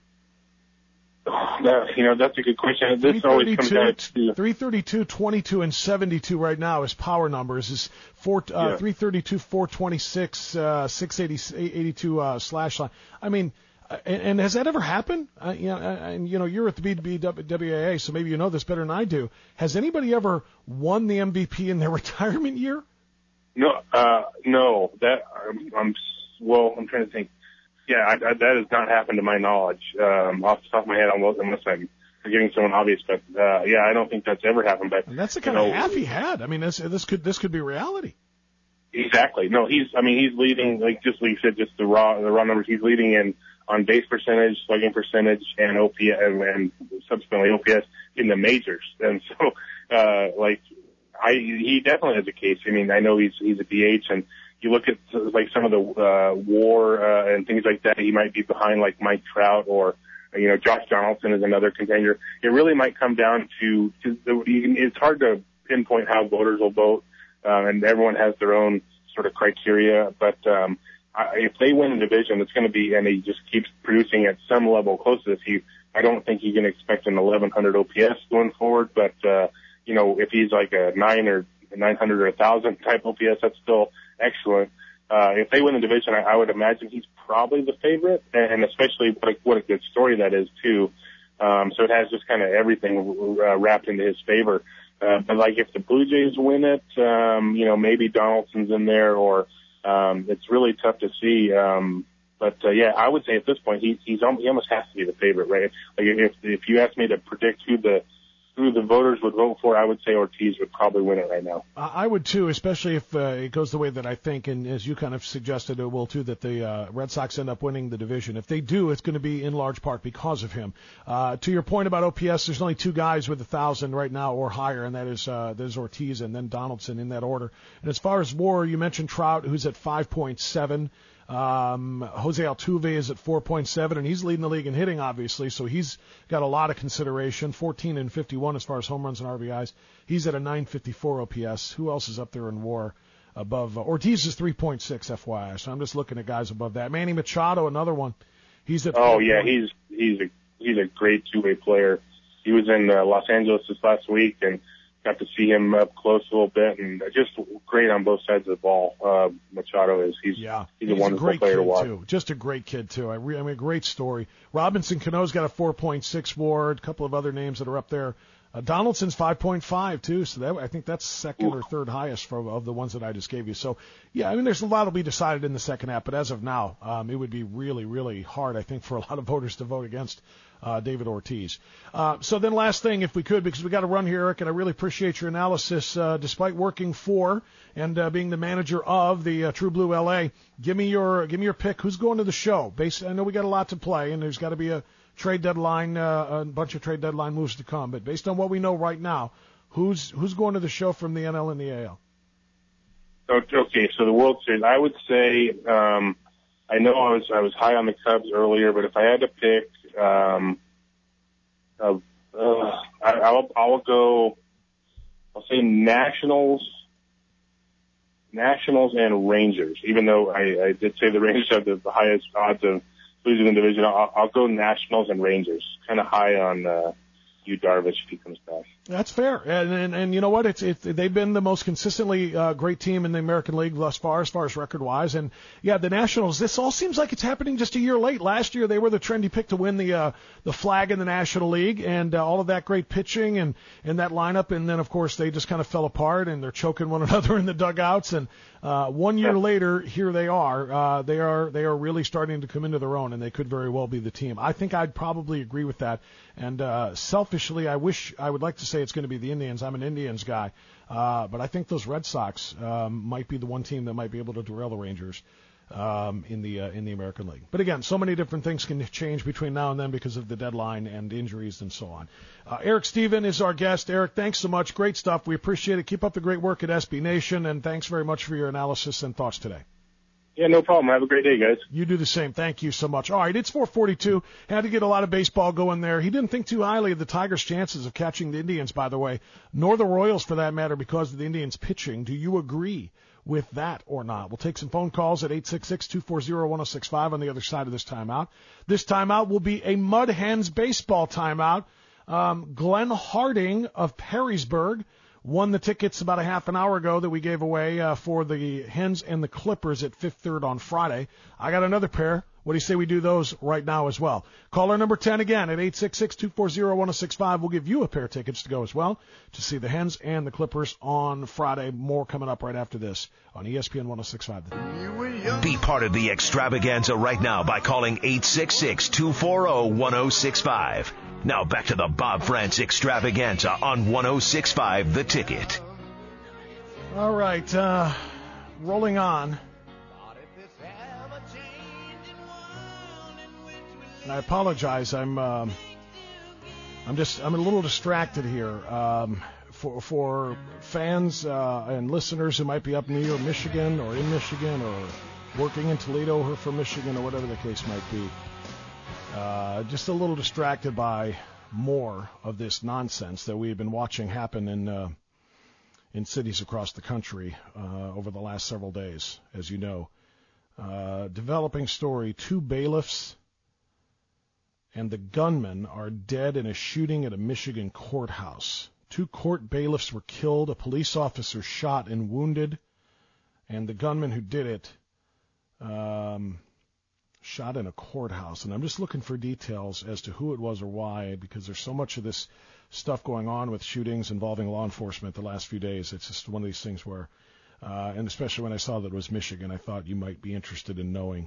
That, you know, that's a good question. This always comes down to three thirty-two, twenty-two, and seventy-two right now. His power numbers is four, uh, Yeah. three thirty-two, four twenty-six, uh, six eighty, eighty-two uh, slash line. I mean, uh, and, and has that ever happened? Uh, you know, and you know, you're at the B B W A A, so maybe you know this better than I do. Has anybody ever won the M V P in their retirement year? No, uh, no. That I'm, I'm well. I'm trying to think. Yeah, I, I, that has not happened to my knowledge. Um, off the top of my head, almost, unless I'm forgetting someone obvious. But uh, yeah, I don't think that's ever happened. But And that's the kind you of know, half he had. I mean, this this could this could be reality. Exactly. No, he's. I mean, he's leading. Like just like you said, just the raw the raw numbers. He's leading in on base percentage, slugging percentage, and O P S, and, and subsequently O P S in the majors. And so, uh, like, I he definitely has a case. I mean, I know he's he's a D H, and you look at like some of the uh, WAR uh, and things like that. He might be behind like Mike Trout or you know Josh Donaldson is another contender. It really might come down to, to the, it's hard to pinpoint how voters will vote, uh, and everyone has their own sort of criteria. But um, I, if they win the division, it's going to be, and he just keeps producing at some level close to this. He, I don't think you can expect an eleven hundred O P S going forward, but uh, you know if he's like a nine or nine hundred or a thousand type O P S, that's still excellent. Uh, if they win the division, I, I would imagine he's probably the favorite, and especially what a, what a good story that is too. Um, so it has just kind of everything uh, wrapped into his favor. Uh, but like if the Blue Jays win it, um, you know, maybe Donaldson's in there, or um, it's really tough to see. Um, but uh, yeah, I would say at this point he he's he almost has to be the favorite, right? Like if if you ask me to predict who the who the voters would vote for, I would say Ortiz would probably win it right now. I would too, especially if uh, it goes the way that I think, and as you kind of suggested it will too, that the uh, Red Sox end up winning the division. If they do, it's going to be in large part because of him. Uh, to your point about O P S, there's only two guys with a thousand right now or higher, and that is uh, there's Ortiz and then Donaldson in that order. And as far as WAR, you mentioned Trout, who's at five point seven. Um, Jose Altuve is at four point seven, and he's leading the league in hitting, obviously, so he's got a lot of consideration. fourteen and fifty-one as far as home runs and R B Is. He's at a nine fifty-four O P S. Who else is up there in WAR above? Uh, Ortiz is three point six, F Y I, so I'm just looking at guys above that. Manny Machado, another one. He's at. Oh yeah, he's he's a he's a great two-way player. He was in uh, Los Angeles this last week and got to see him up close a little bit, and just great on both sides of the ball. Uh, Machado is he's yeah, he's a he's wonderful a great player kid to watch. Too. Just a great kid too. I, re- I mean, a great story. Robinson Cano's got a four point six WAR. A couple of other names that are up there. Uh, Donaldson's five point five too, so that, I think that's second Ooh. or third highest for, of the ones that I just gave you. So yeah, I mean, there's a lot will be decided in the second half, but as of now, um, it would be really, really hard, I think, for a lot of voters to vote against uh, David Ortiz. Uh, so then last thing, if we could, because we got to run here, Eric, and I really appreciate your analysis, uh, despite working for and uh, being the manager of the uh, True Blue L A. Give me your give me your pick. Who's going to the show? Based, I know we got a lot to play, and there's got to be a trade deadline, uh, a bunch of trade deadline moves to come. But based on what we know right now, who's who's going to the show from the N L and the A L? Okay, so the World Series, I would say, um, I know I was I was high on the Cubs earlier, but if I had to pick, um, uh, uh, I, I'll I'll go. I'll say Nationals, Nationals and Rangers. Even though I, I did say the Rangers have the, the highest odds of losing the division, I'll, I'll go Nationals and Rangers. Kind of high on uh, Yu Darvish if he comes back. That's fair, and and, and you know what? It's it, they've been the most consistently uh, great team in the American League thus far, as far as record wise. And yeah, the Nationals. This all seems like it's happening just a year late. Last year they were the trendy pick to win the uh, the flag in the National League, and uh, all of that great pitching and and that lineup. And then of course they just kind of fell apart, and they're choking one another in the dugouts. And uh, one year later, here they are. Uh, they are they are really starting to come into their own, and they could very well be the team. I think I'd probably agree with that. And uh, selfishly, officially. I wish I would like to say it's going to be the Indians. I'm an Indians guy, uh, but I think those Red Sox um, might be the one team that might be able to derail the Rangers um, in the uh, in the American League. But again, so many different things can change between now and then because of the deadline and injuries and so on. Uh, Eric Steven is our guest. Eric, thanks so much. Great stuff. We appreciate it. Keep up the great work at S B Nation, and thanks very much for your analysis and thoughts today. Yeah, no problem. Have a great day, guys. You do the same. Thank you so much. All right, it's four forty-two. Had to get a lot of baseball going there. He didn't think too highly of the Tigers' chances of catching the Indians, by the way, nor the Royals for that matter, because of the Indians' pitching. Do you agree with that or not? We'll take some phone calls at eight six six, two four zero, one oh six five on the other side of this timeout. This timeout will be a Mud Hens baseball timeout. Um, Glenn Harding of Perrysburg won the tickets about a half an hour ago that we gave away uh, for the Hens and the Clippers at Fifth Third on Friday. I got another pair. What do you say we do those right now as well? Caller number ten again at eight six six, two four zero, one oh six five. We'll give you a pair of tickets to go as well to see the Hens and the Clippers on Friday. More coming up right after this on E S P N one oh six point five. Be part of the extravaganza right now by calling eight six six, two four zero, one oh six five. Now back to the Bob France extravaganza on one oh six point five The Ticket. All right, uh, rolling on. And I apologize. I'm, um, I'm just, I'm a little distracted here. Um, for for fans uh, and listeners who might be up near Michigan or in Michigan or working in Toledo or from Michigan or whatever the case might be. Uh, just a little distracted by more of this nonsense that we have been watching happen in uh, in cities across the country uh, over the last several days, as you know. Uh, developing story, two bailiffs and the gunman are dead in a shooting at a Michigan courthouse. Two court bailiffs were killed, a police officer shot and wounded, and the gunman who did it um, shot in a courthouse. And I'm just looking for details as to who it was or why, because there's so much of this stuff going on with shootings involving law enforcement the last few days. It's just one of these things where, uh, and especially when I saw that it was Michigan, I thought you might be interested in knowing.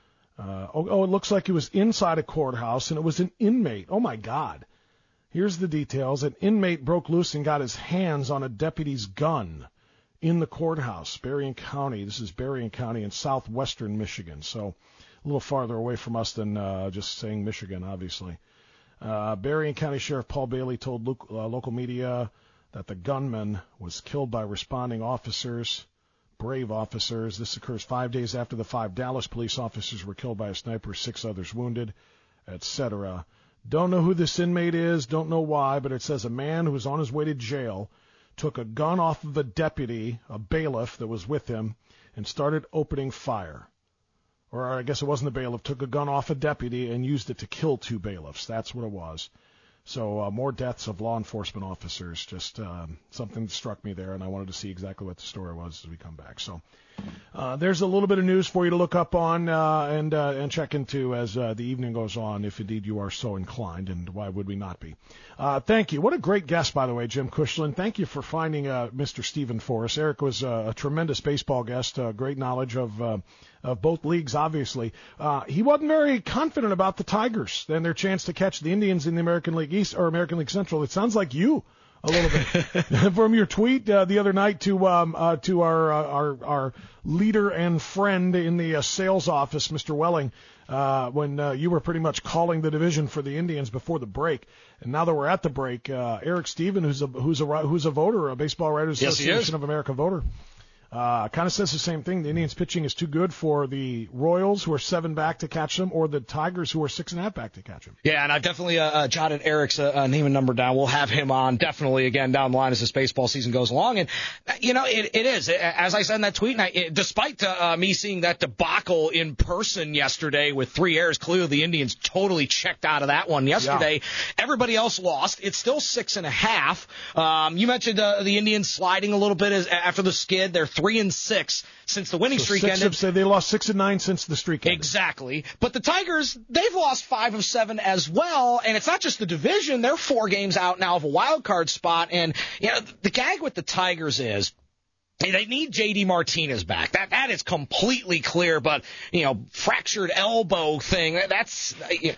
Uh, oh, oh, it looks like it was inside a courthouse, and it was an inmate. Oh, my God. Here's the details. An inmate broke loose and got his hands on a deputy's gun in the courthouse, Berrien County. This is Berrien County in southwestern Michigan, so a little farther away from us than uh, just saying Michigan, obviously. Uh, Berrien County Sheriff Paul Bailey told lo- uh, local media that the gunman was killed by responding officers. Brave officers. This occurs five days after the five Dallas police officers were killed by a sniper, six others wounded, et cetera. Don't know who this inmate is, don't know why, but it says a man who was on his way to jail took a gun off of a deputy, a bailiff that was with him, and started opening fire. Or I guess it wasn't the bailiff, took a gun off a deputy and used it to kill two bailiffs. That's what it was. So uh, more deaths of law enforcement officers, just um, something that struck me there, and I wanted to see exactly what the story was as we come back. So uh, there's a little bit of news for you to look up on uh, and uh, and check into as uh, the evening goes on, if indeed you are so inclined, and why would we not be? Uh, thank you. What a great guest, by the way, Jim Cushlan. Thank you for finding uh, Mister Steven for us. Eric was uh, a tremendous baseball guest, uh, great knowledge of uh, of both leagues, obviously. Uh, he wasn't very confident about the Tigers and their chance to catch the Indians in the American League East or American League Central. It sounds like you a little bit from your tweet uh, the other night to um, uh, to our, uh, our our leader and friend in the uh, sales office, Mister Welling, uh, when uh, you were pretty much calling the division for the Indians before the break. And now that we're at the break, uh, Eric Steven, who's a who's a who's a voter, a Baseball Writers yes, Association of America voter. Uh, kind of says the same thing. The Indians pitching is too good for the Royals, who are seven back to catch them, or the Tigers, who are six and a half back to catch them. Yeah, and I've definitely uh, uh, jotted Eric's uh, uh, name and number down. We'll have him on definitely again down the line as this baseball season goes along. And, you know, it, it is. As I said in that tweet, and I, it, despite uh, me seeing that debacle in person yesterday with three errors, clearly the Indians totally checked out of that one yesterday. Yeah. Everybody else lost. It's still six and a half. Um, you mentioned uh, the Indians sliding a little bit as, after the skid. They're three and six since the winning so streak six ended. Of, say they lost six and nine since the streak ended. Exactly. But the Tigers, they've lost five of seven as well. And it's not just the division. They're four games out now of a wild card spot. And, you know, the gag with the Tigers is They need J D Martinez back. That that is completely clear. But you know, fractured elbow thing. That's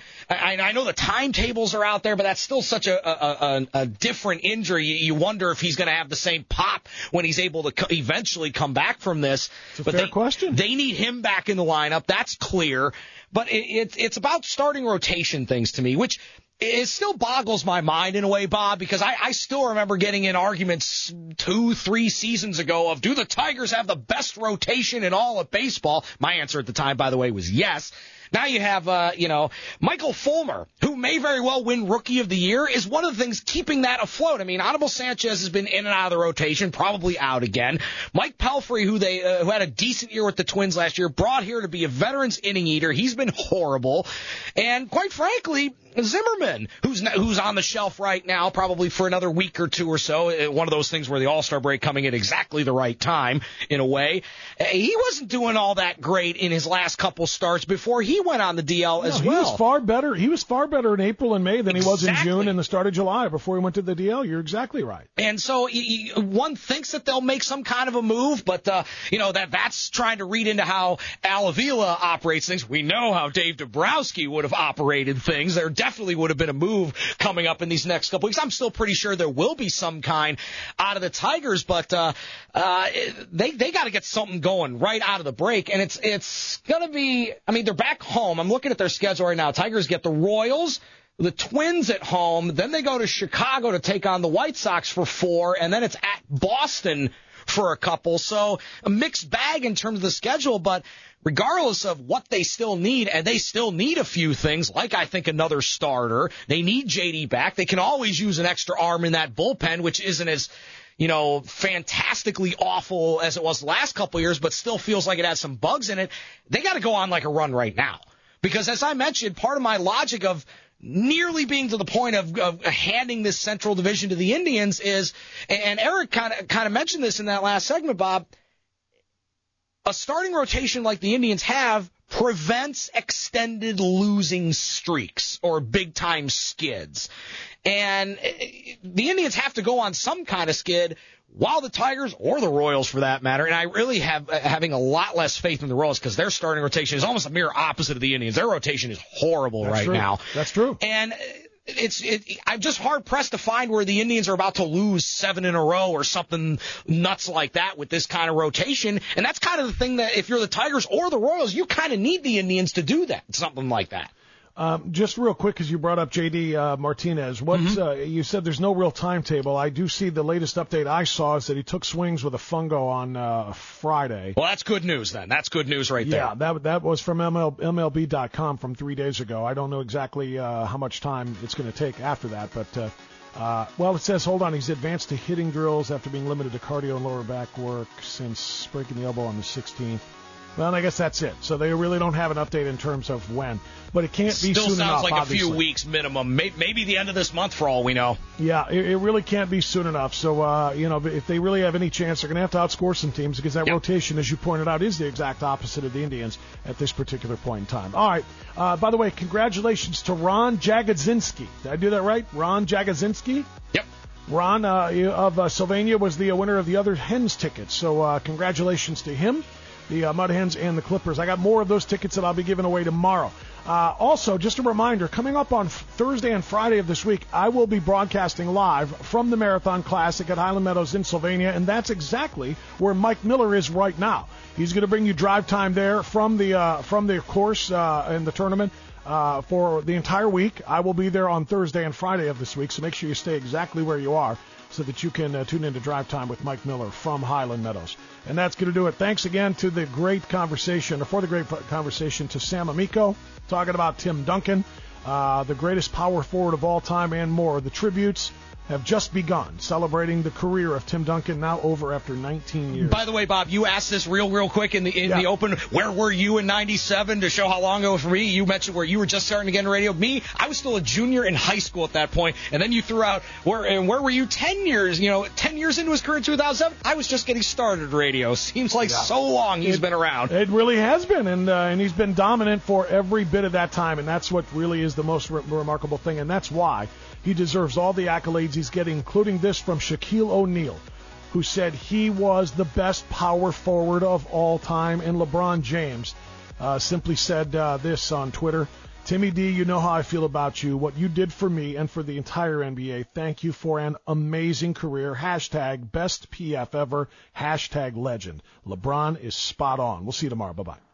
I, I know the timetables are out there, but that's still such a a, a, a different injury. You wonder if he's going to have the same pop when he's able to co- eventually come back from this. It's a but fair they, question. They need him back in the lineup. That's clear. But it, it, it's about starting rotation things to me, which. It still boggles my mind in a way, Bob, because I, I still remember getting in arguments two, three seasons ago of, do the Tigers have the best rotation in all of baseball? My answer at the time, by the way, was yes. Now you have, uh, you know, Michael Fulmer, who may very well win Rookie of the Year, is one of the things keeping that afloat. I mean, Anibal Sanchez has been in and out of the rotation, probably out again. Mike Pelfrey, who they uh, who had a decent year with the Twins last year, brought here to be a veterans inning eater. He's been horrible. And quite frankly, Zimmerman, who's who's on the shelf right now, probably for another week or two or so. One of those things where the All-Star break coming at exactly the right time, in a way. He wasn't doing all that great in his last couple starts before he went on the D L no, as he well. Was far better. He was far better in April and May than exactly. he was in June and the start of July before he went to the D L. You're exactly right. And so he, one thinks that they'll make some kind of a move, but uh, you know that that's trying to read into how Al Avila operates things. We know how Dave Dombrowski would have operated things. There definitely would have been a move coming up in these next couple weeks. I'm still pretty sure there will be some kind out of the Tigers, but uh, uh, they they got to get something going right out of the break, and it's it's going to be. I mean, they're back home. I'm looking at their schedule right now. Tigers get the Royals, the Twins at home, then they go to Chicago to take on the White Sox for four, and then it's at Boston for a couple. So a mixed bag in terms of the schedule, but regardless of what they still need, and they still need a few things, like I think another starter. They need J D back. They can always use an extra arm in that bullpen, which isn't as, you know, fantastically awful as it was the last couple of years, but still feels like it has some bugs in it. They got to go on like a run right now. Because as I mentioned, part of my logic of nearly being to the point of, of handing this Central Division to the Indians is, and Eric kind of kind of mentioned this in that last segment, Bob, a starting rotation like the Indians have prevents extended losing streaks or big-time skids. And the Indians have to go on some kind of skid while the Tigers, or the Royals for that matter, and I really have uh, having a lot less faith in the Royals because their starting rotation is almost a mirror opposite of the Indians. Their rotation is horrible That's right true. now. That's true. And it's it, I'm just hard-pressed to find where the Indians are about to lose seven in a row or something nuts like that with this kind of rotation. And that's kind of the thing that if you're the Tigers or the Royals, you kind of need the Indians to do that, something like that. Um, just real quick, because you brought up J D uh, Martinez, what Mm-hmm. uh, you said there's no real timetable. I do see the latest update I saw is that he took swings with a fungo on uh, Friday. Well, that's good news then. That's good news right there. Yeah, that that was from M L, M L B dot com from three days ago. I don't know exactly uh, how much time it's going to take after that, but uh, uh, well, it says hold on, he's advanced to hitting drills after being limited to cardio and lower back work since breaking the elbow on the sixteenth. Well, I guess that's it. So they really don't have an update in terms of when. But it can't be Still soon enough, sounds like obviously. a few weeks minimum. Maybe the end of this month for all we know. Yeah, it, it really can't be soon enough. So, uh, you know, if they really have any chance, they're going to have to outscore some teams because that Yep. rotation, as you pointed out, is the exact opposite of the Indians at this particular point in time. All right. Uh, by the way, congratulations to Ron Jagodzinski. Did I do that right? Ron Jagodzinski? Yep. Ron uh, of uh, Sylvania was the winner of the other Hens tickets. So uh, congratulations to him, the uh, Mud Hens and the Clippers. I got more of those tickets that I'll be giving away tomorrow. Uh, also, just a reminder, coming up on Thursday and Friday of this week, I will be broadcasting live from the Marathon Classic at Highland Meadows in Sylvania, and that's exactly where Mike Miller is right now. He's going to bring you drive time there from the uh, from the course uh, in the tournament uh, for the entire week. I will be there on Thursday and Friday of this week, so make sure you stay exactly where you are so that you can uh, tune into Drive Time with Mike Miller from Highland Meadows. And that's going to do it. Thanks again to the great conversation, or for the great conversation, to Sam Amico, talking about Tim Duncan, uh, the greatest power forward of all time, and more. The tributes have just begun, celebrating the career of Tim Duncan, now over after nineteen years. By the way, Bob, you asked this real, real quick in the in Yeah. the open. Where were you in ninety-seven to show how long ago for me? You mentioned where you were just starting to get into radio. Me, I was still a junior in high school at that point, and then you threw out where and where were you ten years? You know, ten years into his career in two thousand seven. I was just getting started at radio. Seems like Yeah. so long he's It- been around. It really has been, and uh, and he's been dominant for every bit of that time, and that's what really is the most re- remarkable thing, and that's why he deserves all the accolades he's getting, including this from Shaquille O'Neal, who said he was the best power forward of all time, and LeBron James uh, simply said uh, this on Twitter. Timmy D, you know how I feel about you, what you did for me and for the entire N B A. Thank you for an amazing career. Hashtag best P F ever. Hashtag legend. LeBron is spot on. We'll see you tomorrow. Bye-bye.